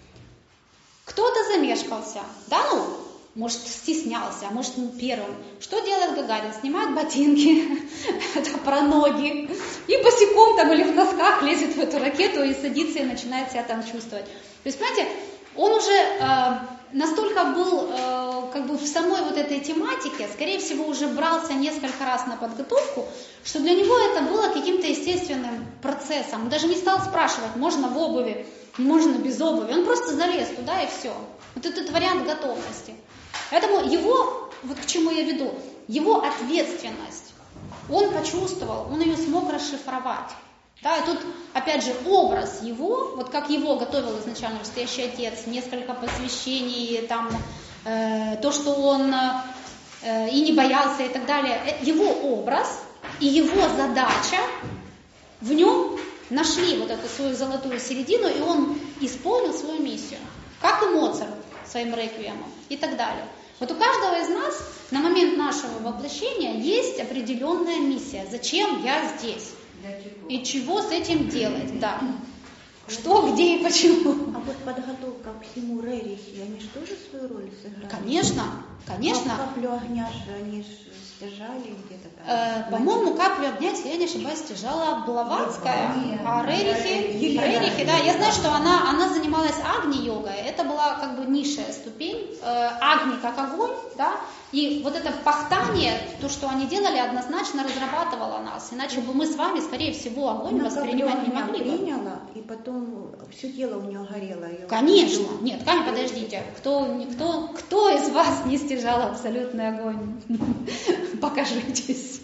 Кто-то замешкался, да, ну, может, стеснялся, а может, ну, первым. Что делает Гагарин? Снимает ботинки, это про ноги, и босиком там или в носках лезет в эту ракету и садится и начинает себя там чувствовать. То есть, понимаете, он уже э, настолько был э, как бы в самой вот этой тематике, скорее всего, уже брался несколько раз на подготовку, что для него это было каким-то естественным процессом. Он даже не стал спрашивать, можно в обуви, можно без обуви. Он просто залез туда и все. Вот этот вариант готовности. Поэтому его, вот к чему я веду, его ответственность, он почувствовал, он ее смог расшифровать. Да, и тут, опять же, образ его, вот как его готовил изначально настоящий отец, несколько посвящений, там, э, то, что он э, и не боялся и так далее, его образ и его задача, в нем нашли вот эту свою золотую середину, и он исполнил свою миссию, как и Моцарт своим реквиемом и так далее. Вот у каждого из нас на момент нашего воплощения есть определенная миссия. Зачем я здесь? И чего с этим делать? Да. Что, где и почему. А вот подготовка к всему Рерихи, они же тоже свою роль сыграли? Конечно, конечно. А каплю огня же они же стяжали где-то там. Э, по-моему, каплю огня, если я не ошибаюсь, стяжала Блаватская, а Рерихи, Рерихи, да, я знаю, что она, она занималась агни-йогой, это была как бы низшая ступень, э, агни как огонь, да, и вот это пахтание, то, что они делали, однозначно разрабатывало нас, иначе бы мы с вами, скорее всего, огонь она воспринимать не могли бы. Приняла, и потом все тело у нее горело. Ее Конечно, нет, Ками, подождите, кто, кто, кто из вас не стяжал абсолютный огонь? Покажитесь.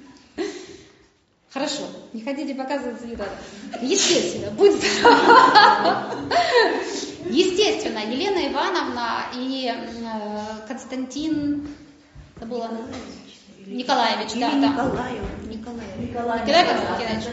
Хорошо, не хотите показываться, не надо. Естественно, будь здорова. Естественно, Елена Ивановна и э, Константин, забыла, Николаевич, да, да. Николаев, Николаев. Николай Константинович.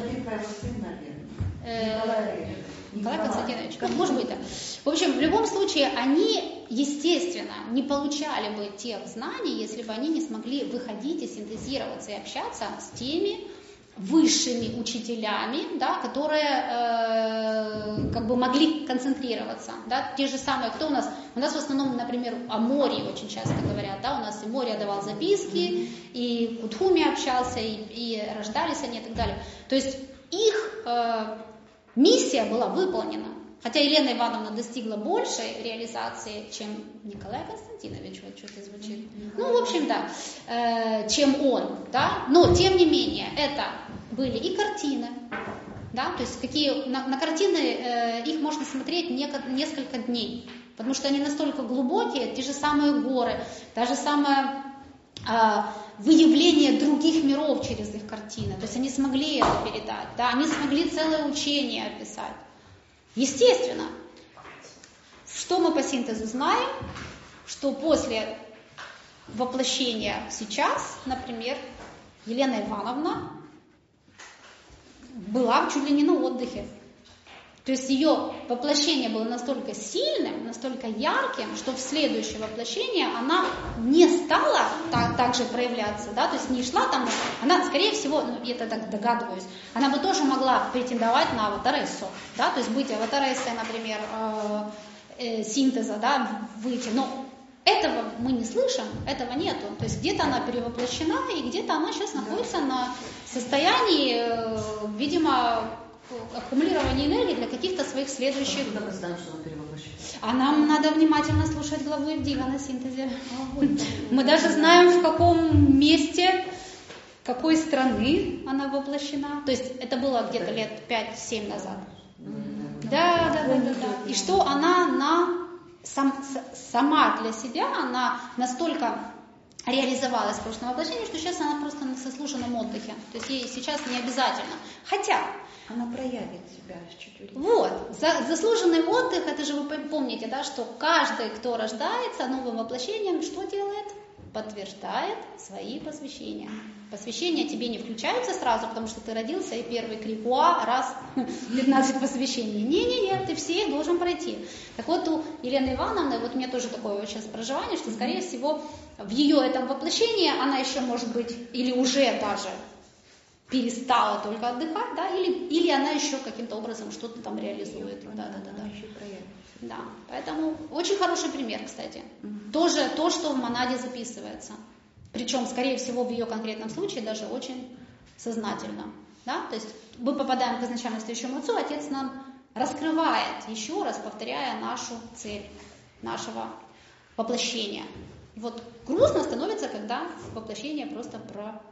Э, Николай Константинович, как может быть, да. В общем, в любом случае, они, естественно, не получали бы тех знаний, если бы они не смогли выходить и синтезироваться и общаться с теми высшими учителями, да, которые э, как бы могли концентрироваться. Да, те же самые, кто у нас, у нас в основном, например, о Море очень часто говорят, да, у нас и Море давал записки, и Кутхуми общался, и, и рождались они и так далее. То есть их э, миссия была выполнена. Хотя Елена Ивановна достигла большей реализации, чем Николай Константинович, вот что-то звучит. Ну, в общем, да, э, чем он, да. Но, тем не менее, это были и картины, да, то есть какие, на, на картины э, их можно смотреть не, несколько дней, потому что они настолько глубокие, те же самые горы, та же самая э, выявление других миров через их картины, то есть они смогли это передать, да, они смогли целое учение описать. Естественно, что мы по синтезу знаем, что после воплощения сейчас, например, Елена Ивановна была чуть ли не на отдыхе. То есть ее воплощение было настолько сильным, настолько ярким, что в следующее воплощение она не стала так, так же проявляться, да, то есть не шла там, она, скорее всего, ну, я это так догадываюсь, она бы тоже могла претендовать на аватарессу, да, то есть быть аватарессой, например, э, э, синтеза, да, выйти, но этого мы не слышим, этого нету, то есть где-то она перевоплощена, и где-то она сейчас находится на состоянии, э, видимо, аккумулирование энергии для каких-то своих следующих... Куда мы знаем, что она перевоплощена? А нам надо внимательно слушать главу Евдига на синтезе. Мы даже знаем, в каком месте, какой страны она воплощена. То есть это было где-то лет пять-семь назад. Да, да, да, да, да. И что она на, сам, сама для себя, она настолько реализовалась в прошлом воплощении, что сейчас она просто на заслуженном отдыхе. То есть ей сейчас не обязательно. Хотя... Она проявит себя чуть-чуть. Вот, за, заслуженный отдых, это же вы помните, да, что каждый, кто рождается новым воплощением, что делает? Подтверждает свои посвящения. Посвящения тебе не включаются сразу, потому что ты родился, и первый крик «Уа!» раз пятнадцать посвящений. Не-не-не, ты все их должен пройти. Так вот, у Елены Ивановны, вот у меня тоже такое вот сейчас проживание, что, скорее всего, в ее этом воплощении она еще может быть, или уже даже перестала только отдыхать, да, или, или она еще каким-то образом что-то там реализует. Да, да, да, да. Да, поэтому очень хороший пример, кстати. Mm-hmm. Тоже то, что в монаде записывается. Причем, скорее всего, в ее конкретном случае даже очень сознательно. Да? То есть мы попадаем к изначально стоящему отцу, отец нам раскрывает, еще раз повторяя нашу цель, нашего воплощения. И вот грустно становится, когда воплощение просто про...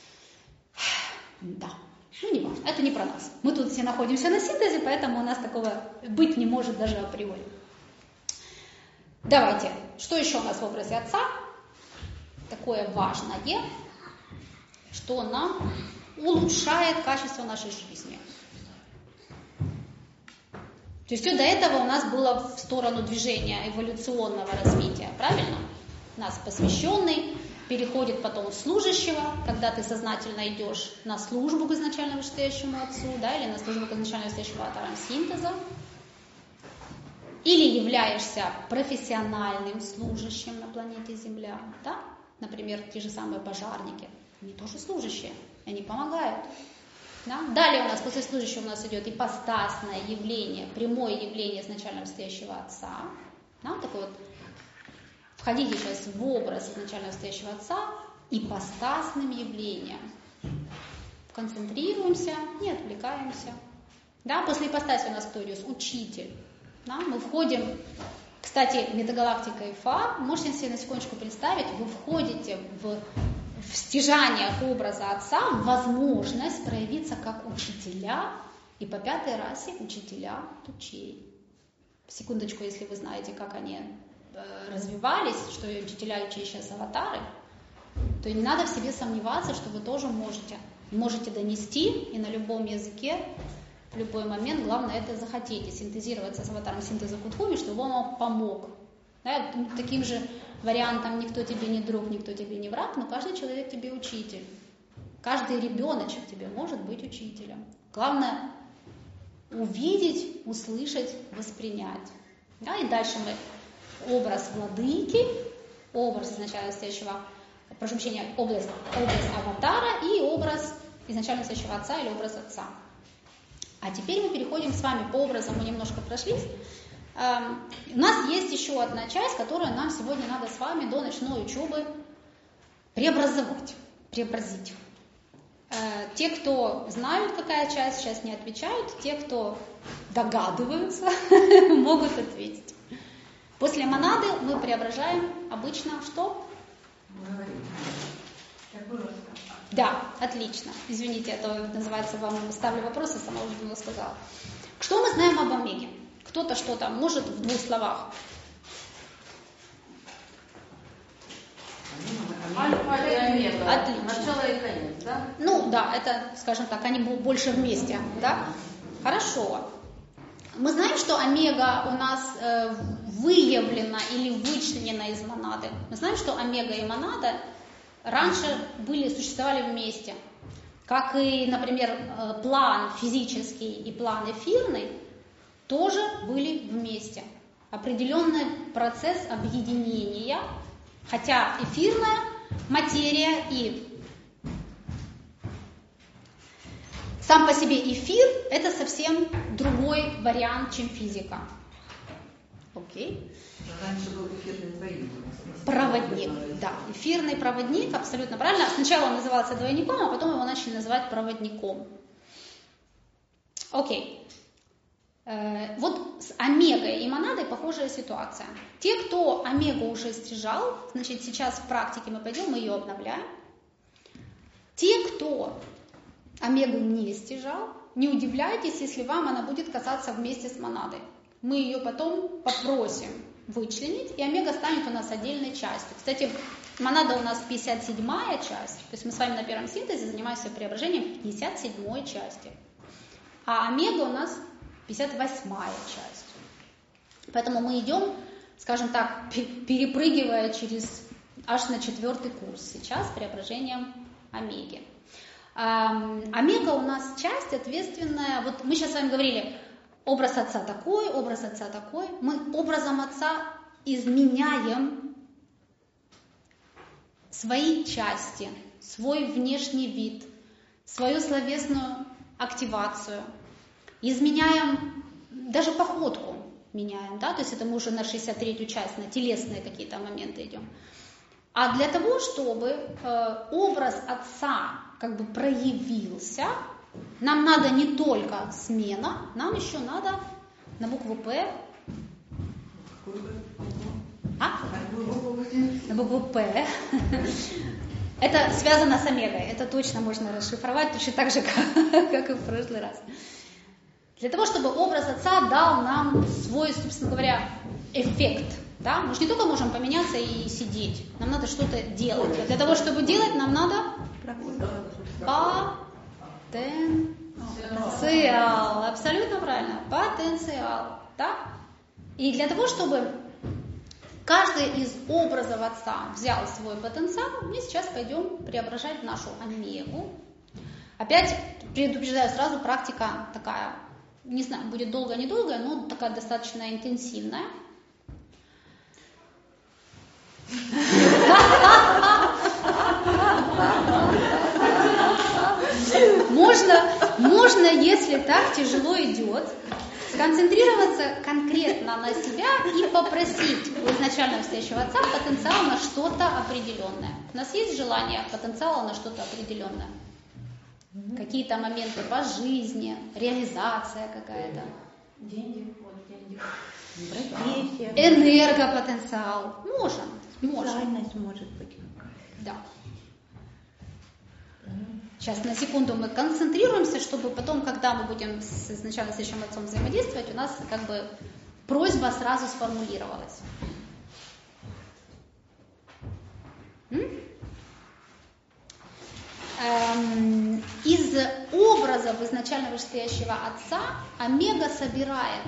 Да, ну не важно, это не про нас. Мы тут все находимся на синтезе, поэтому у нас такого быть не может даже априори. Давайте, что еще у нас в образе отца? Такое важное, что нам улучшает качество нашей жизни. То есть все до этого у нас было в сторону движения эволюционного развития, правильно? У нас посвященный переходит потом в служащего, когда ты сознательно идешь на службу к изначально вышестоящему отцу, да, или на службу к изначально вышестоящему аватарам синтеза, или являешься профессиональным служащим на планете Земля, да? Например, те же самые пожарники, они тоже служащие, они помогают. Да? Далее у нас после служащего у нас идет ипостасное явление, прямое явление изначально вышестоящего отца, да? Такой вот. Входите сейчас в образ изначально вышестоящего отца ипостасным явлением. Концентрируемся, не отвлекаемся. Да? После ипостаси у нас кто идет? Учитель. Да? Мы входим, кстати, метагалактика Ифа, можете себе на секундочку представить, вы входите в, в стяжаниях образа отца в возможность проявиться как учителя, и по пятой расе учителя тучей. Секундочку, если вы знаете, как они развивались, что учителя и сейчас аватары, то не надо в себе сомневаться, что вы тоже можете. Можете донести и на любом языке, в любой момент, главное это захотите, синтезироваться с аватаром синтеза Кудхуми, чтобы он вам помог. Да, таким же вариантом никто тебе не друг, никто тебе не враг, но каждый человек тебе учитель. Каждый ребеночек тебе может быть учителем. Главное увидеть, услышать, воспринять. Да, и дальше мы образ владыки, образ изначально стоящего, прошу прощения, образ, образ аватара и образ изначально стоящего отца или образ отца. А теперь мы переходим с вами по образам, мы немножко прошлись. Эм, у нас есть еще одна часть, которую нам сегодня надо с вами до ночной учебы преобразовать, преобразить. Э, те, кто знают, какая часть, сейчас не отвечают, те, кто догадываются, могут ответить. После монады мы преображаем обычно что? Да, отлично. Извините, это называется, вам ставлю вопросы, сама уже давно сказала. Что мы знаем об омеге? Кто-то что-то может в двух словах? Альфа и омега. Отлично. Начало и конец, да? Ну да, это, скажем так, они больше вместе, да? Хорошо. Мы знаем, что омега у нас э, выявлена или вычленена из монады. Мы знаем, что омега и монада раньше были, существовали вместе. Как и, например, э, план физический и план эфирный тоже были вместе. Определенный процесс объединения, хотя эфирная материя и сам по себе эфир – это совсем другой вариант, чем физика. Окей. Раньше был эфирный двойник. Проводник, да. Эфирный проводник, абсолютно правильно. Сначала он назывался двойником, а потом его начали называть проводником. Окей. Э, вот с омегой и монадой похожая ситуация. Те, кто омегу уже стяжал, значит, сейчас в практике мы пойдем, мы ее обновляем. Те, кто омегу не стяжал, не удивляйтесь, если вам она будет касаться вместе с монадой. Мы ее потом попросим вычленить, и омега станет у нас отдельной частью. Кстати, монада у нас пятьдесят седьмая часть, то есть мы с вами на первом синтезе занимаемся преображением в пятьдесят седьмой части. А омега у нас пятьдесят восьмая часть. Поэтому мы идем, скажем так, перепрыгивая через аж на четвертый курс сейчас преображением омеги. Омега у нас часть ответственная, вот мы сейчас с вами говорили, образ отца такой, образ отца такой. Мы образом отца изменяем свои части, свой внешний вид, свою словесную активацию, изменяем даже походку, меняем, да, то есть это мы уже на шестьдесят третью часть, на телесные какие-то моменты идем. А для того, чтобы э, образ отца как бы проявился, нам надо не только смена, нам еще надо на букву П. А? На букву П. Это связано с омегой, это точно можно расшифровать, точно так же, как, как и в прошлый раз. Для того, чтобы образ отца дал нам свой, собственно говоря, эффект. Да? Мы же не только можем поменяться и сидеть, нам надо что-то делать. А для того, чтобы делать, нам надо потенциал. Абсолютно правильно. Потенциал. Да? И для того, чтобы каждый из образов отца взял свой потенциал, мы сейчас пойдем преображать нашу омегу. Опять предупреждаю сразу, практика такая, не знаю, будет долго-недолго, но такая достаточно интенсивная. Можно, можно, если так тяжело идет, сконцентрироваться конкретно на себя и попросить у изначально стоящего отца потенциал на что-то определенное. У нас есть желание потенциала на что-то определенное? Какие-то моменты по жизни, реализация какая-то. Деньги, вот деньги. Профессия. Энергопотенциал. Можем. Можем. Специальность может быть. Да. Сейчас на секунду мы концентрируемся, чтобы потом, когда мы будем с изначально стоящим отцом взаимодействовать, у нас как бы просьба сразу сформулировалась. М? Эм, из образов изначально вышестоящего отца омега собирает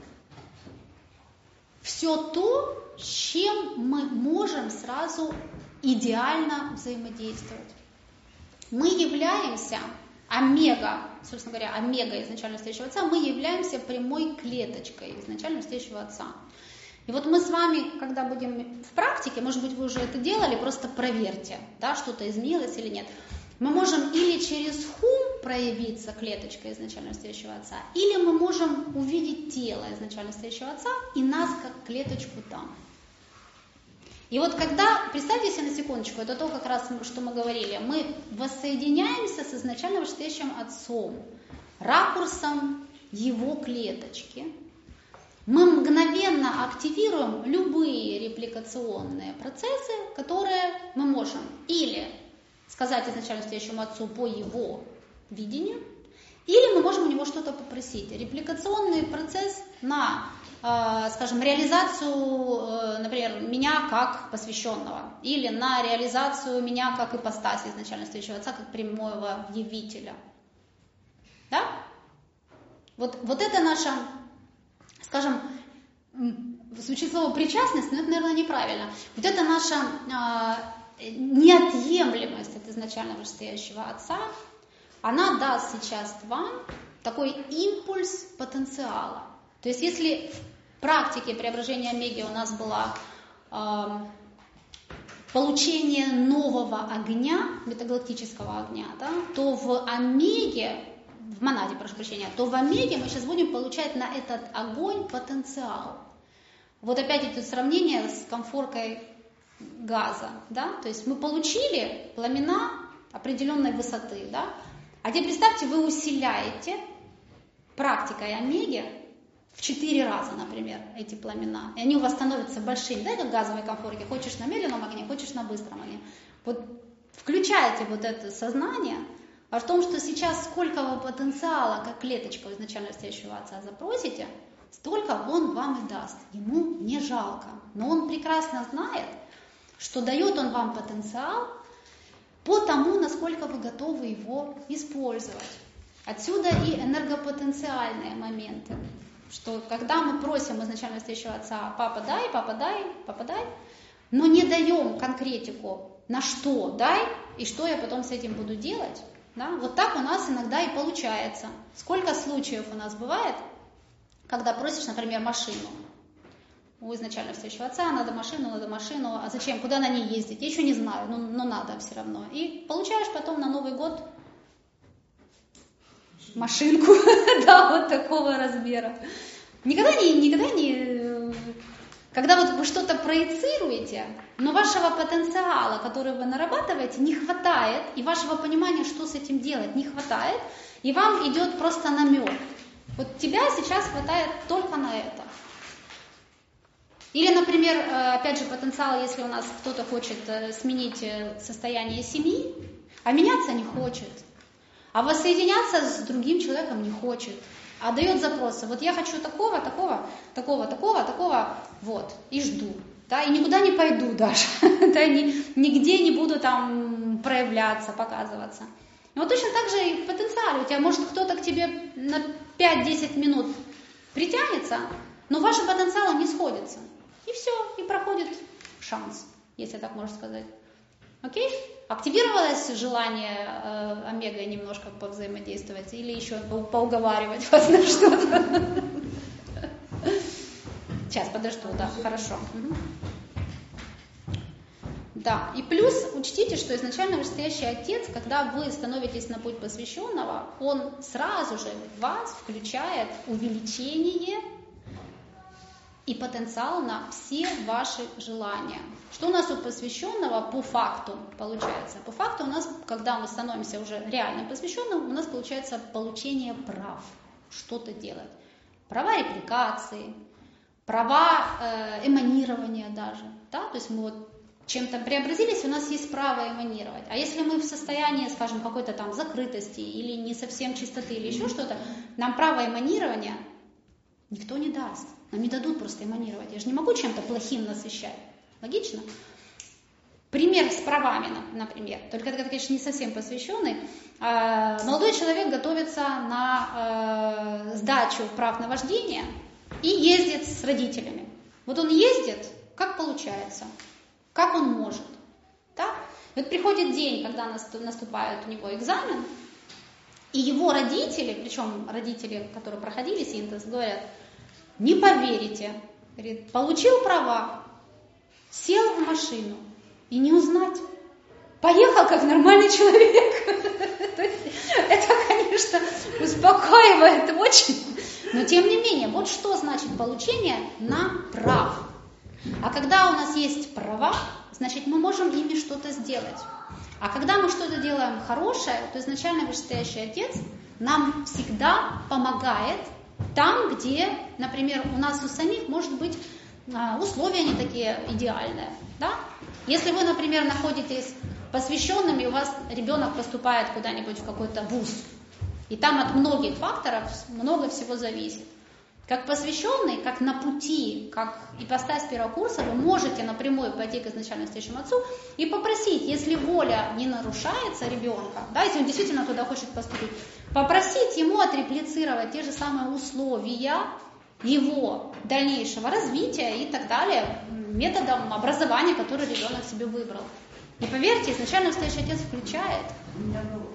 все то, с чем мы можем сразу идеально взаимодействовать. Мы являемся, омега, собственно говоря, омега изначально стоящего отца, мы являемся прямой клеточкой изначально стоящего отца. И вот мы с вами, когда будем в практике, может быть, вы уже это делали, просто проверьте, да, что-то изменилось или нет. Мы можем или через хум проявиться клеточкой изначально стоящего отца, или мы можем увидеть тело изначально стоящего отца и нас как клеточку там. И вот когда, представьте себе на секундочку, это то, как раз, что мы говорили, мы воссоединяемся с изначально вышестоящим отцом, ракурсом его клеточки. Мы мгновенно активируем любые репликационные процессы, которые мы можем или сказать изначально стоящему отцу по его видению, или мы можем у него что-то попросить. Репликационный процесс на, э, скажем, реализацию, э, например, меня как посвященного, или на реализацию меня как ипостаси изначально стоящего отца, как прямого явителя. Да? Вот, вот это наша, скажем, звучит слово причастность, но это, наверное, неправильно. Вот это наша э, неотъемлемость от изначально вышестоящего отца, она даст сейчас вам такой импульс потенциала. То есть если в практике преображения омеги у нас было э, получение нового огня, метагалактического огня, да, то в омеге, в монаде, прошу прощения, то в омеге мы сейчас будем получать на этот огонь потенциал. Вот опять идет сравнение с комфоркой газа. Да? То есть мы получили пламена определенной высоты, да? А теперь представьте, вы усиляете практикой омеги в четыре раза, например, эти пламена. И они у вас становятся большими, да, как газовые комфорки. Хочешь на медленном огне, хочешь на быстром огне. Вот включаете вот это сознание о том, что сейчас сколько вы потенциала, как клеточка изначально стоящего отца запросите, столько он вам и даст. Ему не жалко. Но он прекрасно знает, что дает он вам потенциал по тому, насколько вы готовы его использовать. Отсюда и энергопотенциальные моменты. Что когда мы просим изначально стоящего отца «папа дай, папа дай, папа дай», но не даем конкретику «на что дай» и что я потом с этим буду делать, да, вот так у нас иногда и получается. Сколько случаев у нас бывает, когда просишь, например, машину. У изначально стоящего отца надо машину, надо машину, а зачем, куда на ней ездить? Я еще не знаю, но, но надо все равно. И получаешь потом на Новый год машинку, да, вот такого размера. Никогда не, никогда не, когда вот вы что-то проецируете, но вашего потенциала, который вы нарабатываете, не хватает, и вашего понимания, что с этим делать, не хватает, и вам идет просто намек. Вот тебя сейчас хватает только на это. Или, например, опять же, потенциал, если у нас кто-то хочет сменить состояние семьи, а меняться не хочет, а воссоединяться с другим человеком не хочет, а дает запросы. Вот я хочу такого, такого, такого, такого, такого, вот, и жду. Да, и никуда не пойду даже, да, ни, нигде не буду там проявляться, показываться. И вот точно так же и в потенциале. У тебя, может, кто-то к тебе на пять-десять минут притянется, но ваши потенциалы не сходятся. И все, и проходит шанс, если так можно сказать. Окей? Активировалось желание э, омегой немножко повзаимодействовать или еще по- поуговаривать вас на что-то? Сейчас, подожду, да, хорошо. Угу. Да, и плюс учтите, что изначально вышестоящий отец, когда вы становитесь на путь посвященного, он сразу же в вас включает увеличение и потенциал на все ваши желания. Что у нас у посвященного по факту получается? По факту у нас, когда мы становимся уже реально посвященным, у нас получается получение прав, что-то делать. Права репликации, права э, эманирования даже. Да? То есть мы вот чем-то преобразились, у нас есть право эманировать. А если мы в состоянии, скажем, какой-то там закрытости или не совсем чистоты или еще что-то, нам право эманирования никто не даст. Нам не дадут просто эманировать. Я же не могу чем-то плохим насыщать. Логично? Пример с правами, например. Только это, конечно, не совсем посвященный. Молодой человек готовится на сдачу прав на вождение и ездит с родителями. Вот он ездит, как получается, как он может. Так? И вот приходит день, когда наступает у него экзамен, и его родители, причем родители, которые проходили синтез, говорят: не поверите, говорит, получил права, сел в машину и не узнать. Поехал как нормальный человек. Это, конечно, успокаивает очень. Но тем не менее, вот что значит получение нам прав. А когда у нас есть права, значит, мы можем ими что-то сделать. А когда мы что-то делаем хорошее, то изначально вышестоящий отец нам всегда помогает там, где, например, у нас у самих, может быть, условия не такие идеальные. Да? Если вы, например, находитесь посвященными, у вас ребенок поступает куда-нибудь в какой-то вуз, и там от многих факторов много всего зависит. Как посвященный, как на пути, как ипостась первого курса, вы можете напрямую пойти к изначально стоящему отцу и попросить, если воля не нарушается ребенка, да, если он действительно туда хочет поступить, попросить ему отреплицировать те же самые условия его дальнейшего развития и так далее методом образования, который ребенок себе выбрал. И поверьте, изначально стоящий отец включает. У меня был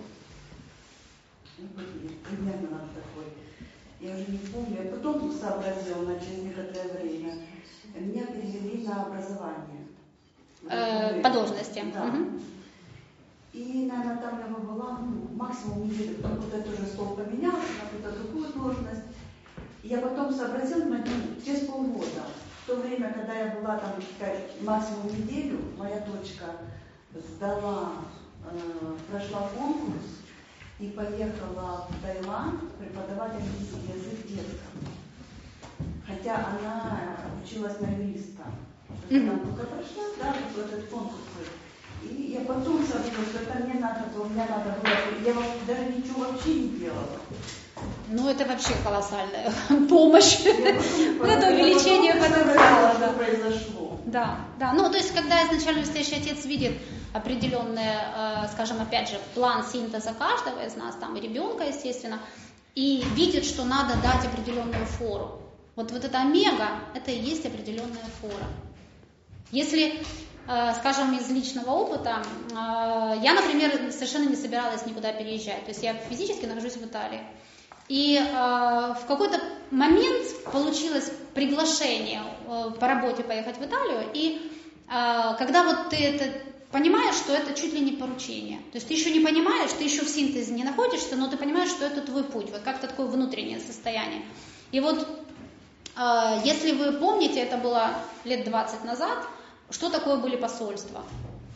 примерно такой. Я уже не помню, я потом сообразила, на через некоторое время. Меня перевели на образование. Э, по должности. Да. Угу. И, наверное, там я была ну, максимум неделю, потом куда-то тоже стол поменялся на какую-то другую должность. И я потом сообразила, ну, через полгода. В то время, когда я была там максимум неделю, моя дочка сдала, э, прошла конкурс и поехала в Таиланд преподавать английский язык деткам. Хотя она училась на юриста. Mm-hmm. Она только прошла, да, вот этот конкурс. И я потом сообразила, что это мне надо было, мне надо было, я даже ничего вообще не делала. Ну, это вообще колоссальная помощь. Это увеличение потенциала. Что произошло. Да, да. Ну, то есть, когда изначально настоящий отец видит определенный, скажем, опять же, план синтеза каждого из нас, там и ребенка, естественно, и видит, что надо дать определенную фору. Вот, вот это омега, это и есть определенная фора. Если, скажем, из личного опыта, я, например, совершенно не собиралась никуда переезжать. То есть я физически нахожусь в Италии. И э, в какой-то момент получилось приглашение э, по работе поехать в Италию. И э, когда вот ты это понимаешь, что это чуть ли не поручение. То есть ты еще не понимаешь, ты еще в синтезе не находишься, но ты понимаешь, что это твой путь, вот как-то такое внутреннее состояние. И вот э, если вы помните, это было лет двадцать назад, что такое были посольства?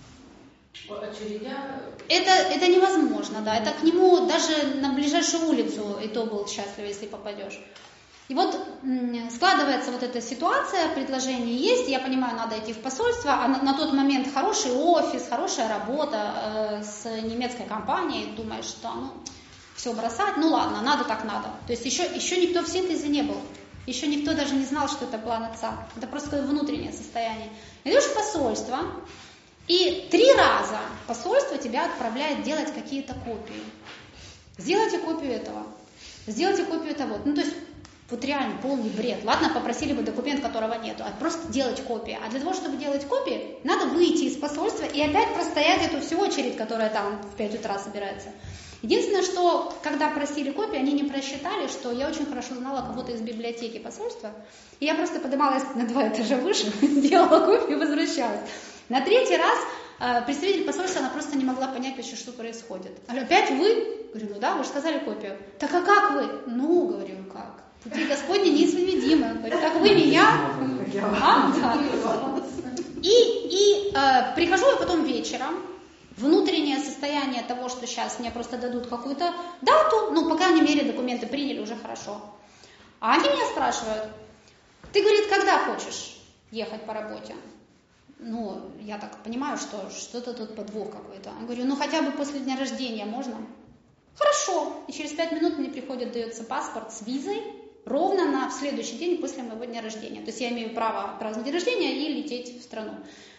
Очередя... Это, это невозможно, да, это к нему даже на ближайшую улицу и то был счастлив, если попадешь. И вот складывается вот эта ситуация, предложение есть, я понимаю, надо идти в посольство, а на, на тот момент хороший офис, хорошая работа э, с немецкой компанией, думаешь, что ну, все бросать, ну ладно, надо так надо. То есть еще, еще никто в синтезе не был, еще никто даже не знал, что это план отца, это просто какое-то внутреннее состояние. Идешь в посольство, и три раза посольство тебя отправляет делать какие-то копии. Сделайте копию этого, сделайте копию того, ну то есть вот реально полный бред. Ладно, попросили бы документ, которого нету, а просто делать копии. А для того, чтобы делать копии, надо выйти из посольства и опять простоять эту всю очередь, которая там в пять утра собирается. Единственное, что когда просили копии, они не просчитали, что я очень хорошо знала кого-то из библиотеки посольства, и я просто поднималась на два этажа выше, делала копию и возвращалась. На третий раз э, представитель посольства, она просто не могла понять вообще, что происходит. Говорю, опять вы? Говорю, ну да, вы же сказали копию. Так а как вы? Ну, говорю, как? Пути Господни неисповедимы. Говорю, так вы не я? А, да. И, и э, прихожу я потом вечером, внутреннее состояние того, что сейчас мне просто дадут какую-то дату, ну, по крайней мере, документы приняли, уже хорошо. А они меня спрашивают, ты, говорит, когда хочешь ехать по работе? Ну, я так понимаю, что что-то тут подвох какой-то. Я говорю, ну, хотя бы после дня рождения можно? Хорошо. И через пять минут мне приходит, дается паспорт с визой, ровно на в следующий день после моего дня рождения. То есть я имею право праздновать день рождения и лететь в страну.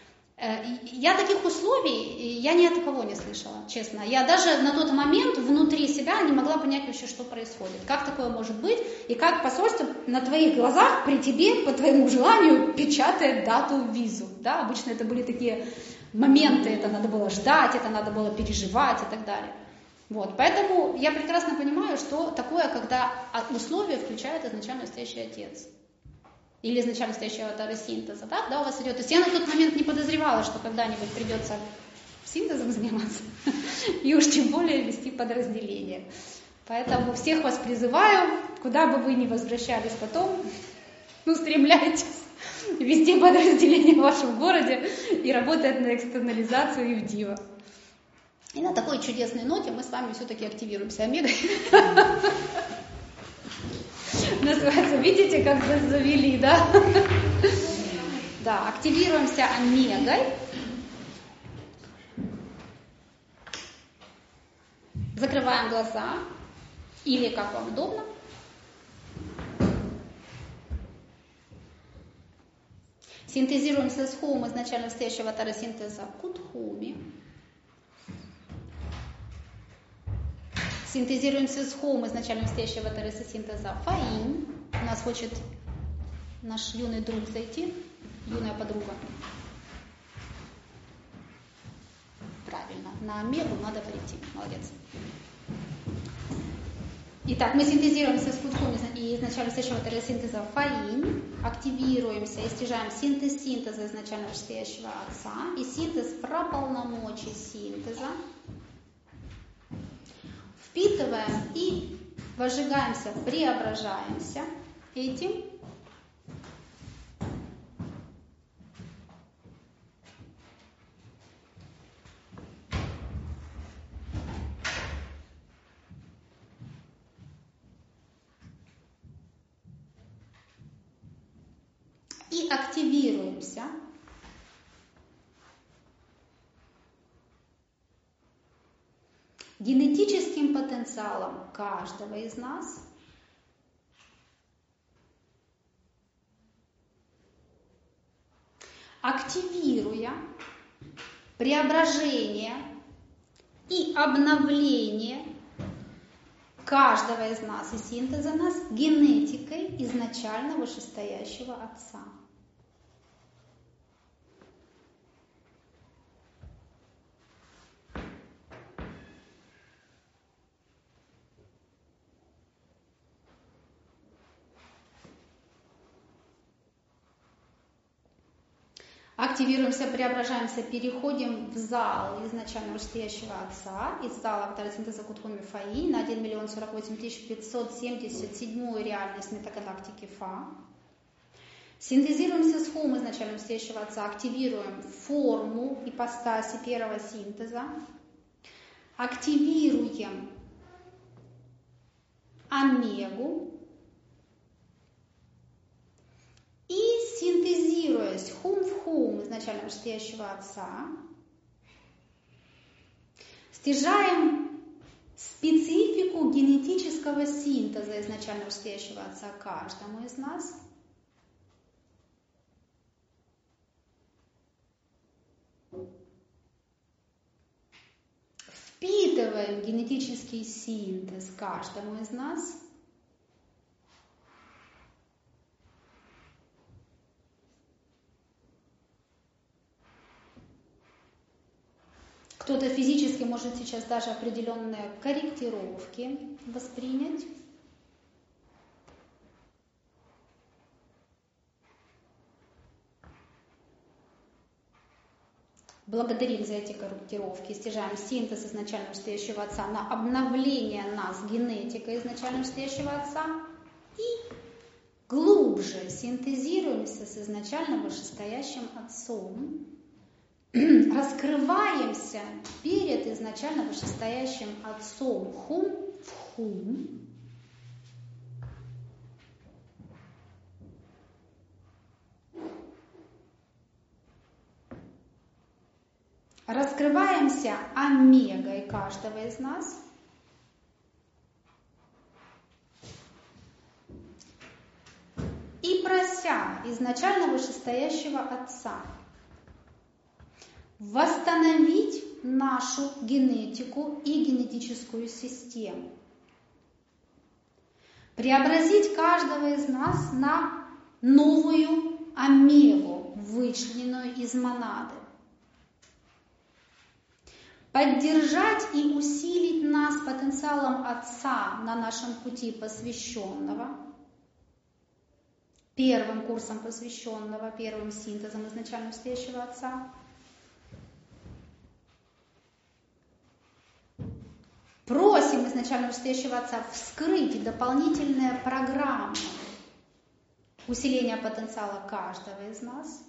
Я таких условий, я ни от кого не слышала, честно. Я даже на тот момент внутри себя не могла понять вообще, что происходит. Как такое может быть, и как посольство на твоих глазах при тебе, по твоему желанию, печатает дату, визу. Да? Обычно это были такие моменты, это надо было ждать, это надо было переживать и так далее. Вот. Поэтому я прекрасно понимаю, что такое, когда условия включает изначально настоящий отец. Или изначально стоящего аватара синтеза, так, да, у вас идет. То есть я на тот момент не подозревала, что когда-нибудь придется синтезом заниматься, и уж тем более вести подразделение. Поэтому всех вас призываю, куда бы вы ни возвращались потом, ну, стремляйтесь вести подразделение в вашем городе и работать на экстернализацию и в ДИВА. И на такой чудесной ноте мы с вами все-таки активируемся омегой. Называется, видите, как завели, да? Да, активируемся омегой. Закрываем глаза. Или как вам удобно. Синтезируемся с хоум изначально настоящего аватара синтеза Кутхуми. Синтезируемся с хоум изначально настоящего аватара синтеза Фаин. У нас хочет наш юный друг зайти, юная подруга. Правильно, на омегу надо прийти. Молодец. Итак, мы синтезируемся с Кутхуми и изначально настоящего аватара синтеза Фаин. Активируемся и стяжаем синтез синтеза изначально настоящего отца и синтез прополномочий синтеза. Впитываем и возжигаемся, преображаемся этим. И активируемся генетическим потенциалом каждого из нас, активируя преображение и обновление каждого из нас и синтеза нас генетикой изначально вышестоящего отца. Активируемся, преображаемся, переходим в зал изначально вышестоящего Отца, из зала авторосинтеза Кутхуми Фаи на один миллион сорок восемь тысяч пятьсот семьдесят седьмую реальность метагалактики Фа. Синтезируемся с Хум изначально вышестоящего Отца, активируем форму ипостаси первого синтеза, активируем омегу, и синтезируясь хум в хум изначально вышестоящего Отца, стяжаем специфику генетического синтеза изначально вышестоящего Отца каждому из нас. Впитываем генетический синтез каждому из нас. Кто-то физически может сейчас даже определенные корректировки воспринять. Благодарим за эти корректировки, стяжаем синтез изначально вышестоящего Отца на обновление нас генетикой изначально вышестоящего Отца и глубже синтезируемся с изначально вышестоящим Отцом, раскрываемся перед изначально вышестоящим Отцом хум в хум. Раскрываемся омегой каждого из нас. И прося изначально вышестоящего Отца восстановить нашу генетику и генетическую систему. Преобразить каждого из нас на новую омегу, вычлененную из монады. Поддержать и усилить нас потенциалом Отца на нашем пути посвященного, первым курсом посвященного, первым синтезом изначально вышестоящего Отца. Просим изначально вышестоящего Отца вскрыть дополнительные программы усиления потенциала каждого из нас.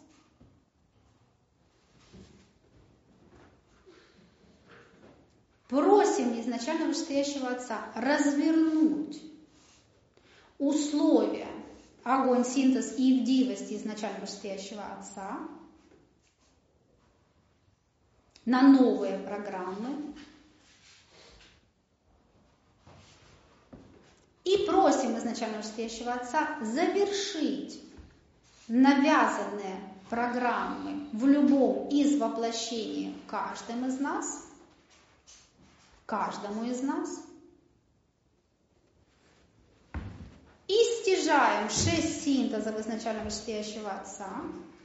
Просим изначально вышестоящего Отца развернуть условия огонь, синтез и явдивости изначально вышестоящего Отца на новые программы. И просим изначально вышестоящего Отца завершить навязанные программы в любом из воплощений каждым из нас, каждому из нас. И стяжаем шесть синтезов изначально вышестоящего Отца.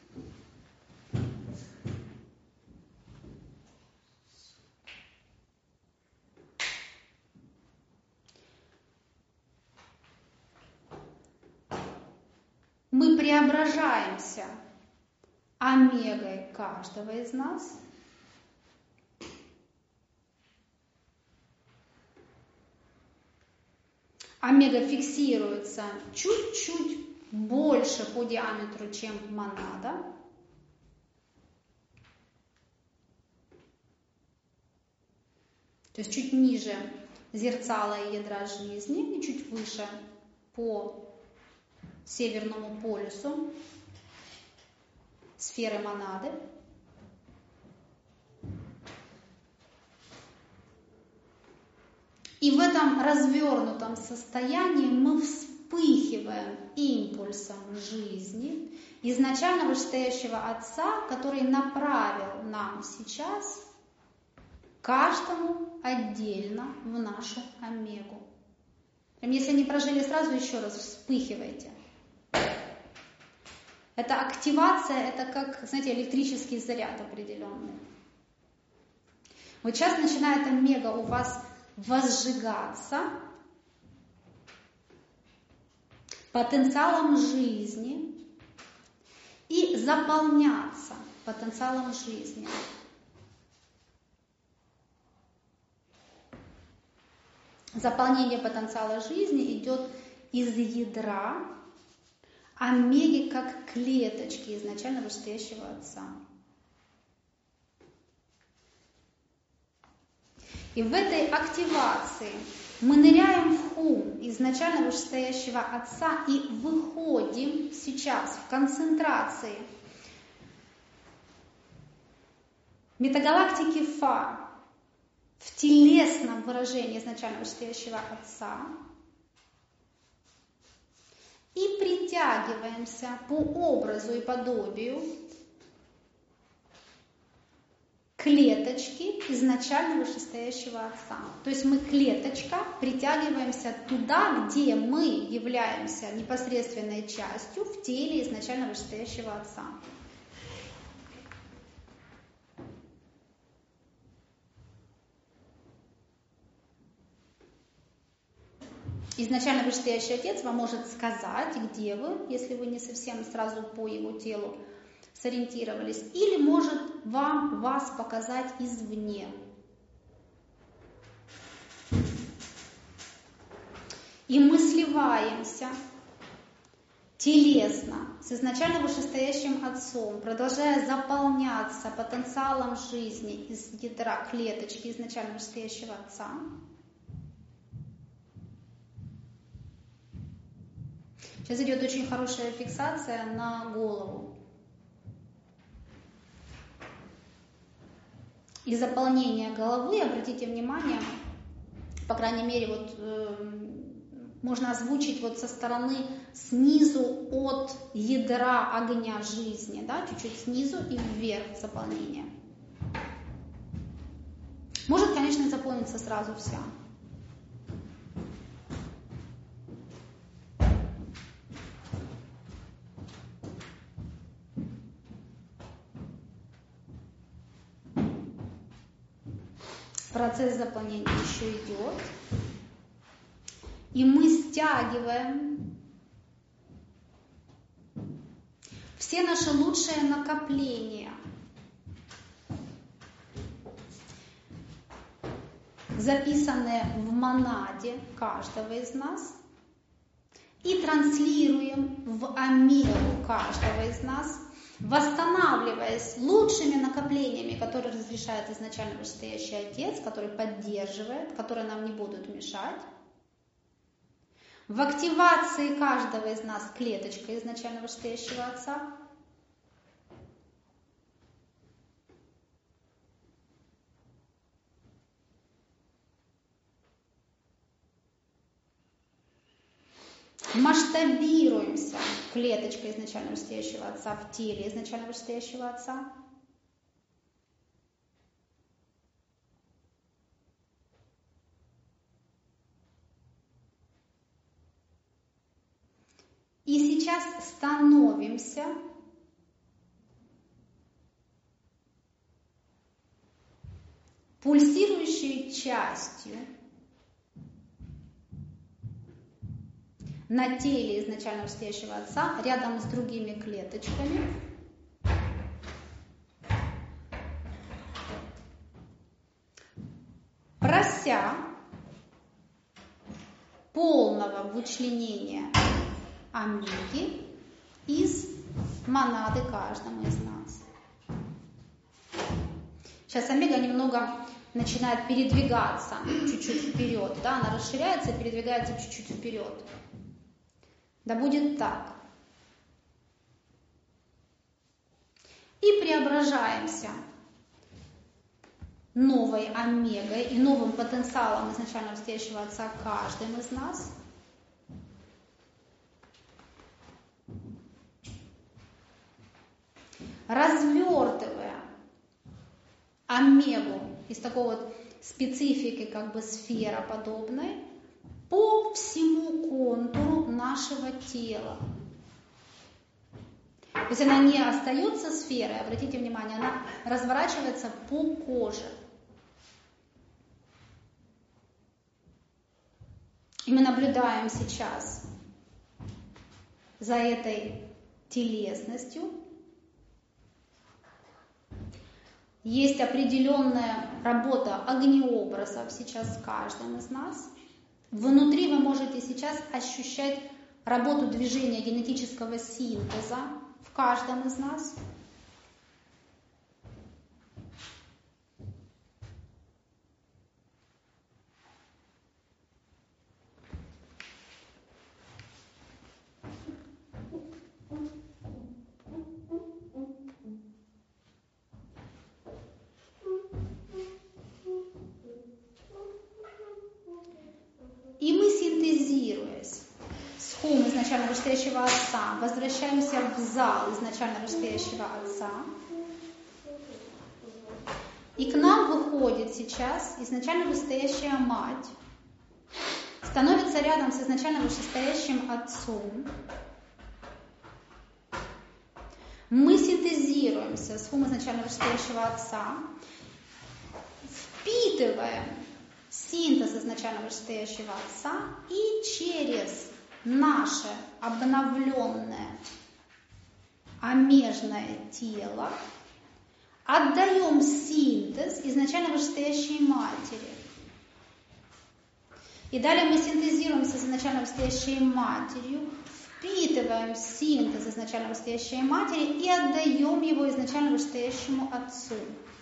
Мы преображаемся омегой каждого из нас. Омега фиксируется чуть-чуть больше по диаметру, чем монада. То есть чуть ниже зерцала и ядра жизни и чуть выше по северному полюсу сферы монады. И в этом развернутом состоянии мы вспыхиваем импульсом жизни изначально вышестоящего Отца, который направил нам сейчас каждому отдельно в нашу омегу. Если не прожили сразу, еще раз вспыхивайте. Это активация, это как, знаете, электрический заряд определенный. Вот сейчас начинает омега у вас возжигаться потенциалом жизни и заполняться потенциалом жизни. Заполнение потенциала жизни идет из ядра омеги как клеточки изначально вышестоящего Отца. И в этой активации мы ныряем в хум изначально вышестоящего Отца и выходим сейчас в концентрации метагалактики Фа в телесном выражении изначально вышестоящего Отца и притягиваемся по образу и подобию клеточки изначально вышестоящего Отца. То есть мы, клеточка, притягиваемся туда, где мы являемся непосредственной частью в теле изначально вышестоящего Отца. Изначально вышестоящий Отец вам может сказать, где вы, если вы не совсем сразу по его телу сориентировались, или может вам вас показать извне. И мы сливаемся телесно с изначально вышестоящим Отцом, продолжая заполняться потенциалом жизни из ядра клеточки изначально вышестоящего Отца. Сейчас идет очень хорошая фиксация на голову. И заполнение головы, обратите внимание, по крайней мере, вот э, можно озвучить вот со стороны снизу от ядра огня жизни, да, чуть-чуть снизу и вверх заполнение. Может, конечно, заполниться сразу вся. Процесс заполнения еще идет. И мы стягиваем все наши лучшие накопления, записанные в монаде каждого из нас, и транслируем в омегу каждого из нас, восстанавливаясь лучшими накоплениями, которые разрешает изначально вышестоящий Отец, который поддерживает, которые нам не будут мешать. В активации каждого из нас клеточка изначально вышестоящего Отца. Масштабируемся клеточкой изначально вышестоящего Отца в теле изначально вышестоящего Отца. И сейчас становимся пульсирующей частью на теле изначально вышестоящего Отца, рядом с другими клеточками. Прося полного вычленения омеги из монады каждому из нас. Сейчас омега немного начинает передвигаться чуть-чуть вперед, да, она расширяется и передвигается чуть-чуть вперед. Да будет так. И преображаемся новой омегой и новым потенциалом изначально вышестоящего Отца каждым из нас. Развертывая омегу из такой вот специфики, как бы сфероподобной, по всему контуру нашего тела. То есть она не остается сферой, обратите внимание, она разворачивается по коже. И мы наблюдаем сейчас за этой телесностью, Есть определенная работа огнеобразов сейчас в каждом из нас. Внутри вы можете сейчас ощущать работу движения генетического синтеза в каждом из нас. И мы, синтезируясь с хум изначально вышестоящего Отца, возвращаемся в зал изначально вышестоящего Отца. И к нам выходит сейчас изначально вышестоящая Мать, становится рядом с изначально вышестоящим Отцом. Мы синтезируемся с хум изначально вышестоящего Отца, впитываем синтез изначально вышестоящего Отца и через наше обновленное омежное тело отдаем синтез изначально вышестоящей Матери. И далее мы синтезируемся с изначально вышестоящей Матерью, впитываем синтез изначально вышестоящей Матери и отдаем его изначально вышестоящему Отцу.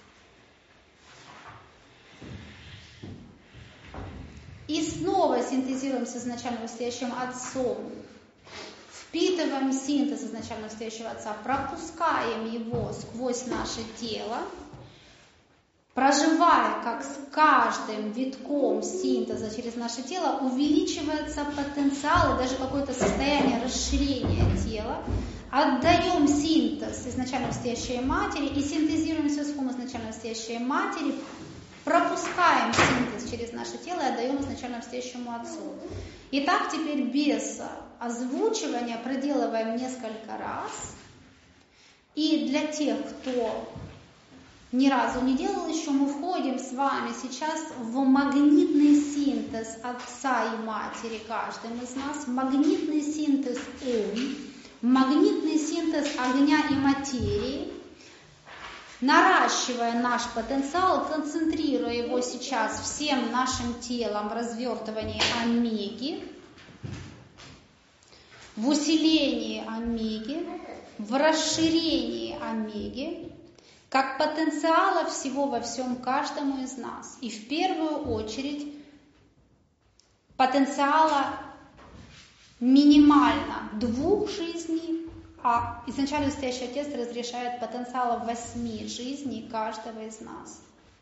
И снова синтезируемся с изначально вышестоящим Отцом, впитываем синтез изначально вышестоящего Отца, пропускаем его сквозь наше тело, проживая, как с каждым витком синтеза через наше тело увеличивается потенциал и даже какое-то состояние расширения тела, отдаем синтез изначально вышестоящей Матери и синтезируемся с хум изначально вышестоящей Матери, пропускаем синтез через наше тело и отдаем изначально вышестоящему Отцу. И так теперь без озвучивания проделываем несколько раз. И для тех, кто ни разу не делал еще, мы входим с вами сейчас в магнитный синтез Отца и Матери каждым из нас, магнитный синтез Ом, магнитный синтез огня и материи, наращивая наш потенциал, концентрируя его сейчас всем нашим телом в развертывании омеги, в усилении омеги, в расширении омеги, как потенциала всего во всем каждому из нас. И в первую очередь потенциала минимально двух жизней, а изначально вышестоящий Отец разрешает потенциал восьми жизней каждого из нас.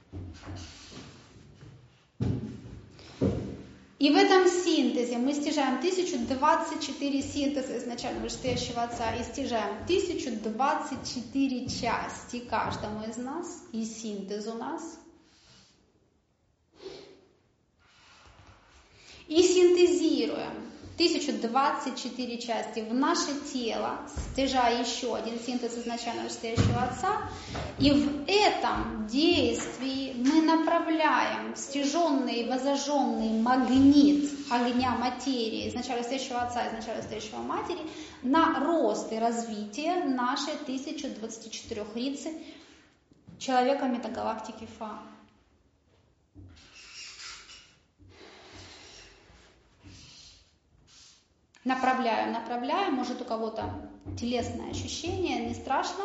И в этом синтезе мы стяжаем тысячу двадцать четыре синтеза изначально вышестоящего Отца и стяжаем тысячу двадцать четыре части каждому из нас, и синтез у нас. И синтезируем тысячу двадцать четыре части в наше тело, стяжая еще один синтез изначально вышестоящего Отца. И в этом действии мы направляем стяженный и возожженный магнит огня материи изначально вышестоящего Отца и изначально вышестоящего Матери на рост и развитие нашей тысячи двадцати четырёх рицы человека метагалактики Фа. Направляем, направляем, может у кого-то телесное ощущение, не страшно.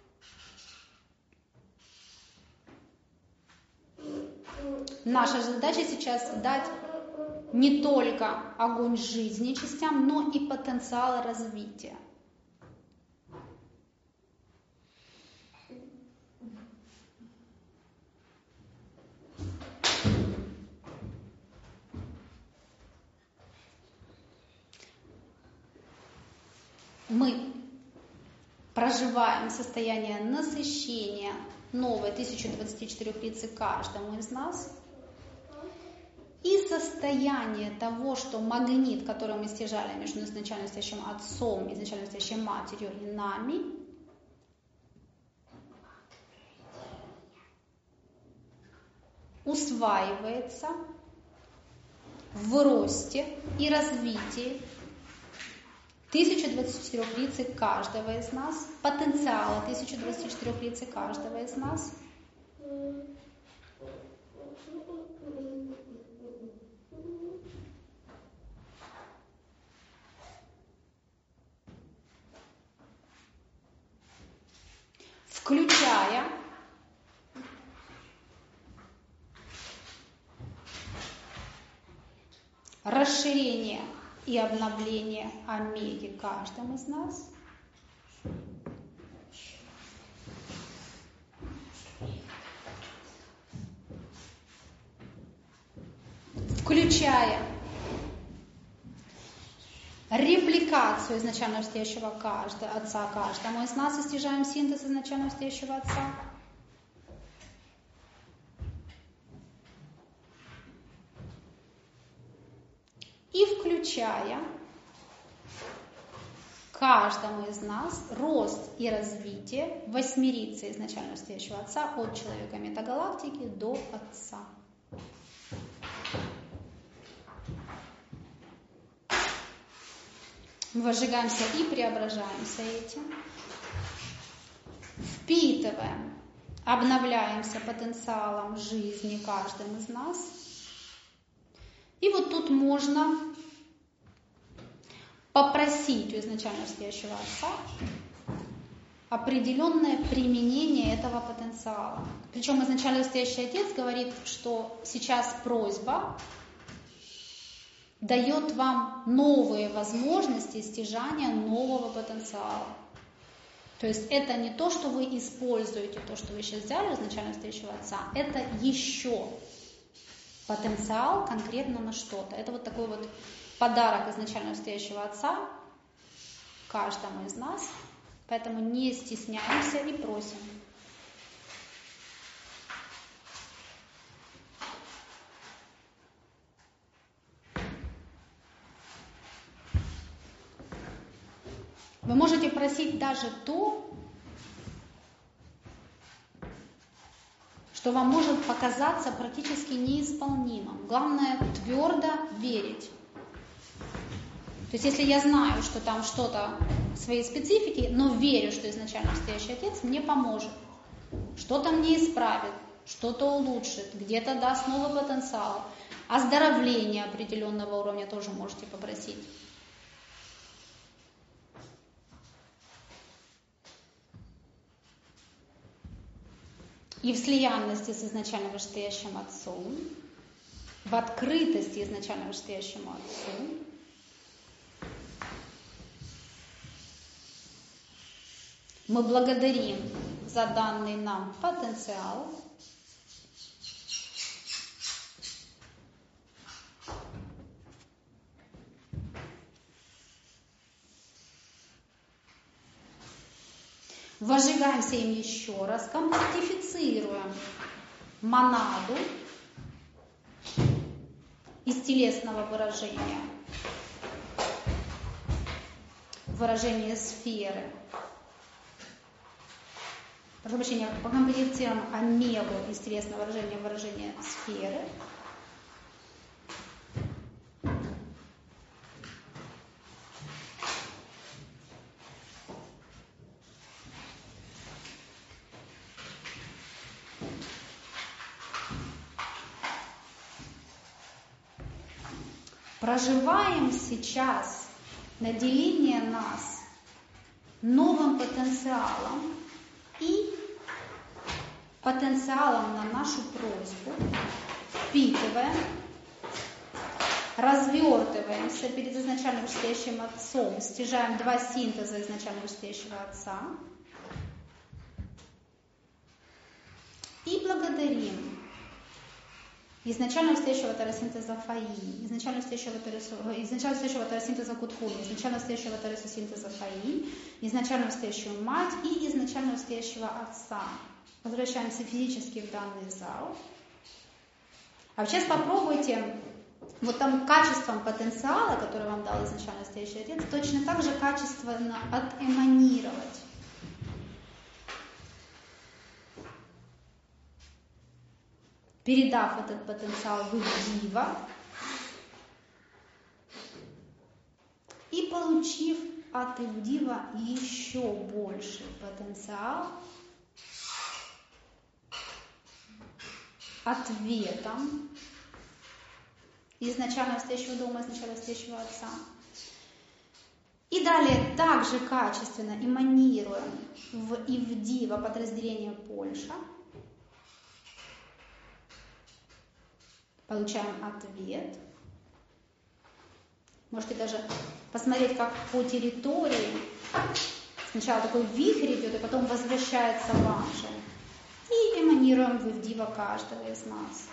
Наша задача сейчас дать не только огонь жизни частям, но и потенциал развития. Мы проживаем состояние насыщения новой тысячи двадцати четырёх рицы каждому из нас. И состояние того, что магнит, который мы стяжали между изначально вышестоящим Отцом, изначально вышестоящей Матерью и нами, усваивается в росте и развитии тысячи двадцати четырёх рицы каждого из нас, потенциала тысячи двадцати четырёх рицы каждого из нас. Включая расширение и обновление омеги каждым из нас, включая репликацию изначально встоящего каждого, Отца каждому из нас и стяжаем синтез изначально встоящего Отца. И включая каждому из нас рост и развитие восьмерицы изначально встоящего Отца от человека метагалактики до Отца. Мы возжигаемся и преображаемся этим. Впитываем, обновляемся потенциалом жизни каждым из нас. И вот тут можно попросить у изначально стоящего Отца определенное применение этого потенциала. Причем изначально стоящий Отец говорит, что сейчас просьба дает вам новые возможности стяжания нового потенциала. То есть это не то, что вы используете, то, что вы сейчас взяли изначально стоящего Отца, это еще потенциал конкретно на что-то. Это вот такой вот подарок изначально стоящего Отца каждому из нас. Поэтому не стесняемся и просим. Вы можете просить даже то, что вам может показаться практически неисполнимым. Главное твердо верить. То есть если я знаю, что там что-то своей специфики, но верю, что изначально стоящий Отец мне поможет, что-то мне исправит, что-то улучшит, где-то даст новый потенциал, оздоровление определенного уровня тоже можете попросить. И в слиянности с изначально вышестоящим Отцом, в открытости изначально вышестоящему Отцу, мы благодарим за данный нам потенциал, возжигаемся им еще раз, комплектифицируем монаду из телесного выражения, выражение сферы. Прошу прощения, покомплектируем омегу из телесного выражения, выражение сферы. Проживаем сейчас наделение нас новым потенциалом и потенциалом на нашу просьбу, впитываем, развертываемся перед изначально вышестоящим Отцом, стяжаем два синтеза изначально вышестоящего Отца и благодарим изначально стоящего тарасинтеза Фаи, изначально стоящего изначально стоящего тарасинтеза Куткуни, изначально стоящего тарасинтеза Фаи, изначально стоящую Мать и изначально стоящего Отца. Возвращаемся физически в данный зал. А сейчас попробуйте вот там качеством потенциала, который вам дал изначально стоящий Отец, точно так же качественно отэманировать. Передав этот потенциал в Дива и получив от Дива еще больший потенциал ответом из начального стоящего дома, из начального стоящего отца. И далее также качественно эманируем в Ивдива подразделение Польша. Получаем ответ. Можете даже посмотреть, как по территории сначала такой вихрь идет, и потом возвращается вам же. И эманируем в Ивдива каждого из нас.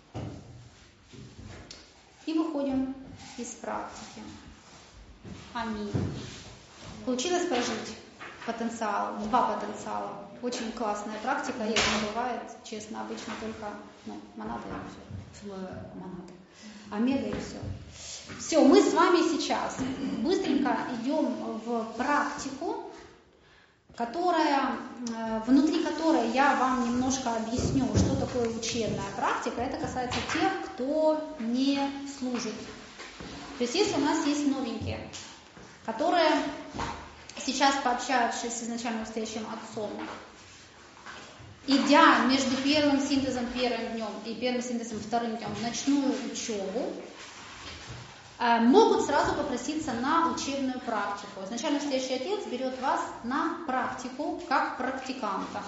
И выходим из практики. Аминь. Получилось прожить потенциал, два потенциала. Очень классная практика, редко бывает, честно, обычно только ну, монады и все. Монады. Омега и все. Все, мы с вами сейчас быстренько идем в практику, которая, внутри которой я вам немножко объясню, что такое учебная практика. Это касается тех, кто не служит. То есть если у нас есть новенькие, которые сейчас, пообщавшись с изначально настоящим отцом, идя между первым синтезом первым днем и первым синтезом вторым днем в ночную учебу, могут сразу попроситься на учебную практику. Изначально настоящий отец берет вас на практику как практиканта.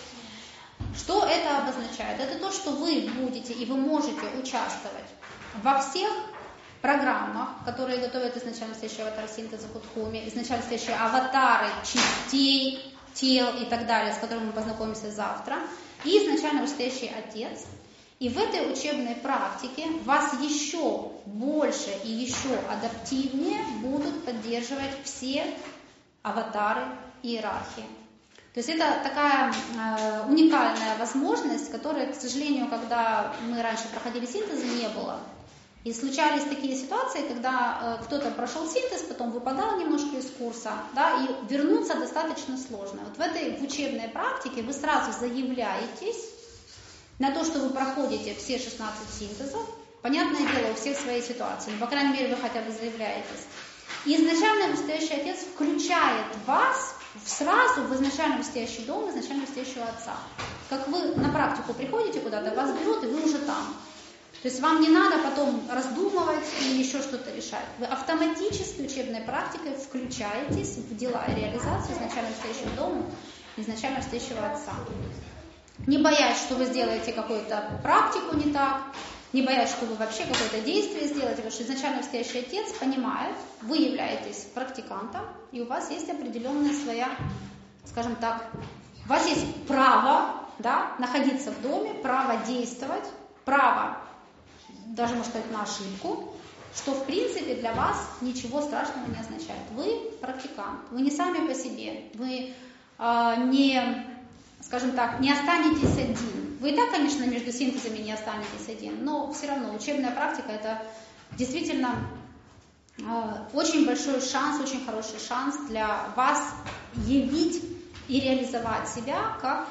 Что это обозначает? Это то, что вы будете и вы можете участвовать во всех программах, которые готовят изначально настоящий аватар синтеза Кудхуми, изначально настоящие аватары частей, тел и так далее, с которыми мы познакомимся завтра, и изначально настоящий отец. И в этой учебной практике вас еще больше и еще адаптивнее будут поддерживать все аватары иерархии. То есть это такая э, уникальная возможность, которая, к сожалению, когда мы раньше проходили синтезы, не было. И случались такие ситуации, когда э, кто-то прошел синтез, потом выпадал немножко из курса, да, и вернуться достаточно сложно. Вот в этой в учебной практике вы сразу заявляетесь на то, что вы проходите все шестнадцать синтезов. Понятное дело, у всех свои ситуации, но, по крайней мере, вы хотя бы заявляетесь. И изначально настоящий отец включает вас сразу в изначально настоящий дом, в изначально настоящего отца. Как вы на практику приходите куда-то, вас берут, и вы уже там. То есть вам не надо потом раздумывать или еще что-то решать. Вы автоматически учебной практикой включаетесь в дела и реализацию изначально настоящего дома, изначально настоящего отца. Не боясь, что вы сделаете какую-то практику не так, не боясь, что вы вообще какое-то действие сделаете, потому что изначально настоящий отец понимает, вы являетесь практикантом, и у вас есть определенная своя, скажем так, у вас есть право, да, находиться в доме, право действовать, право, даже, можно сказать, на ошибку, что, в принципе, для вас ничего страшного не означает. Вы практикант, вы не сами по себе, вы э, не, скажем так, не останетесь один. Вы и так, конечно, между синтезами не останетесь один, но все равно учебная практика – это действительно э, очень большой шанс, очень хороший шанс для вас явить и реализовать себя как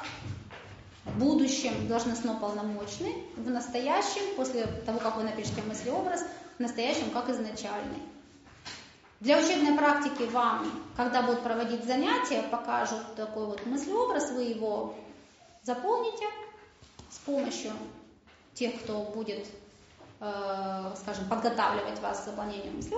в будущем должностно полномочный, в настоящем, после того, как вы напишете мыслеобраз, в настоящем как изначальный. Для учебной практики вам, когда будут проводить занятия, покажут такой вот мыслеобраз, вы его заполните с помощью тех, кто будет, э, скажем, подготавливать вас к заполнению мыслеобраза.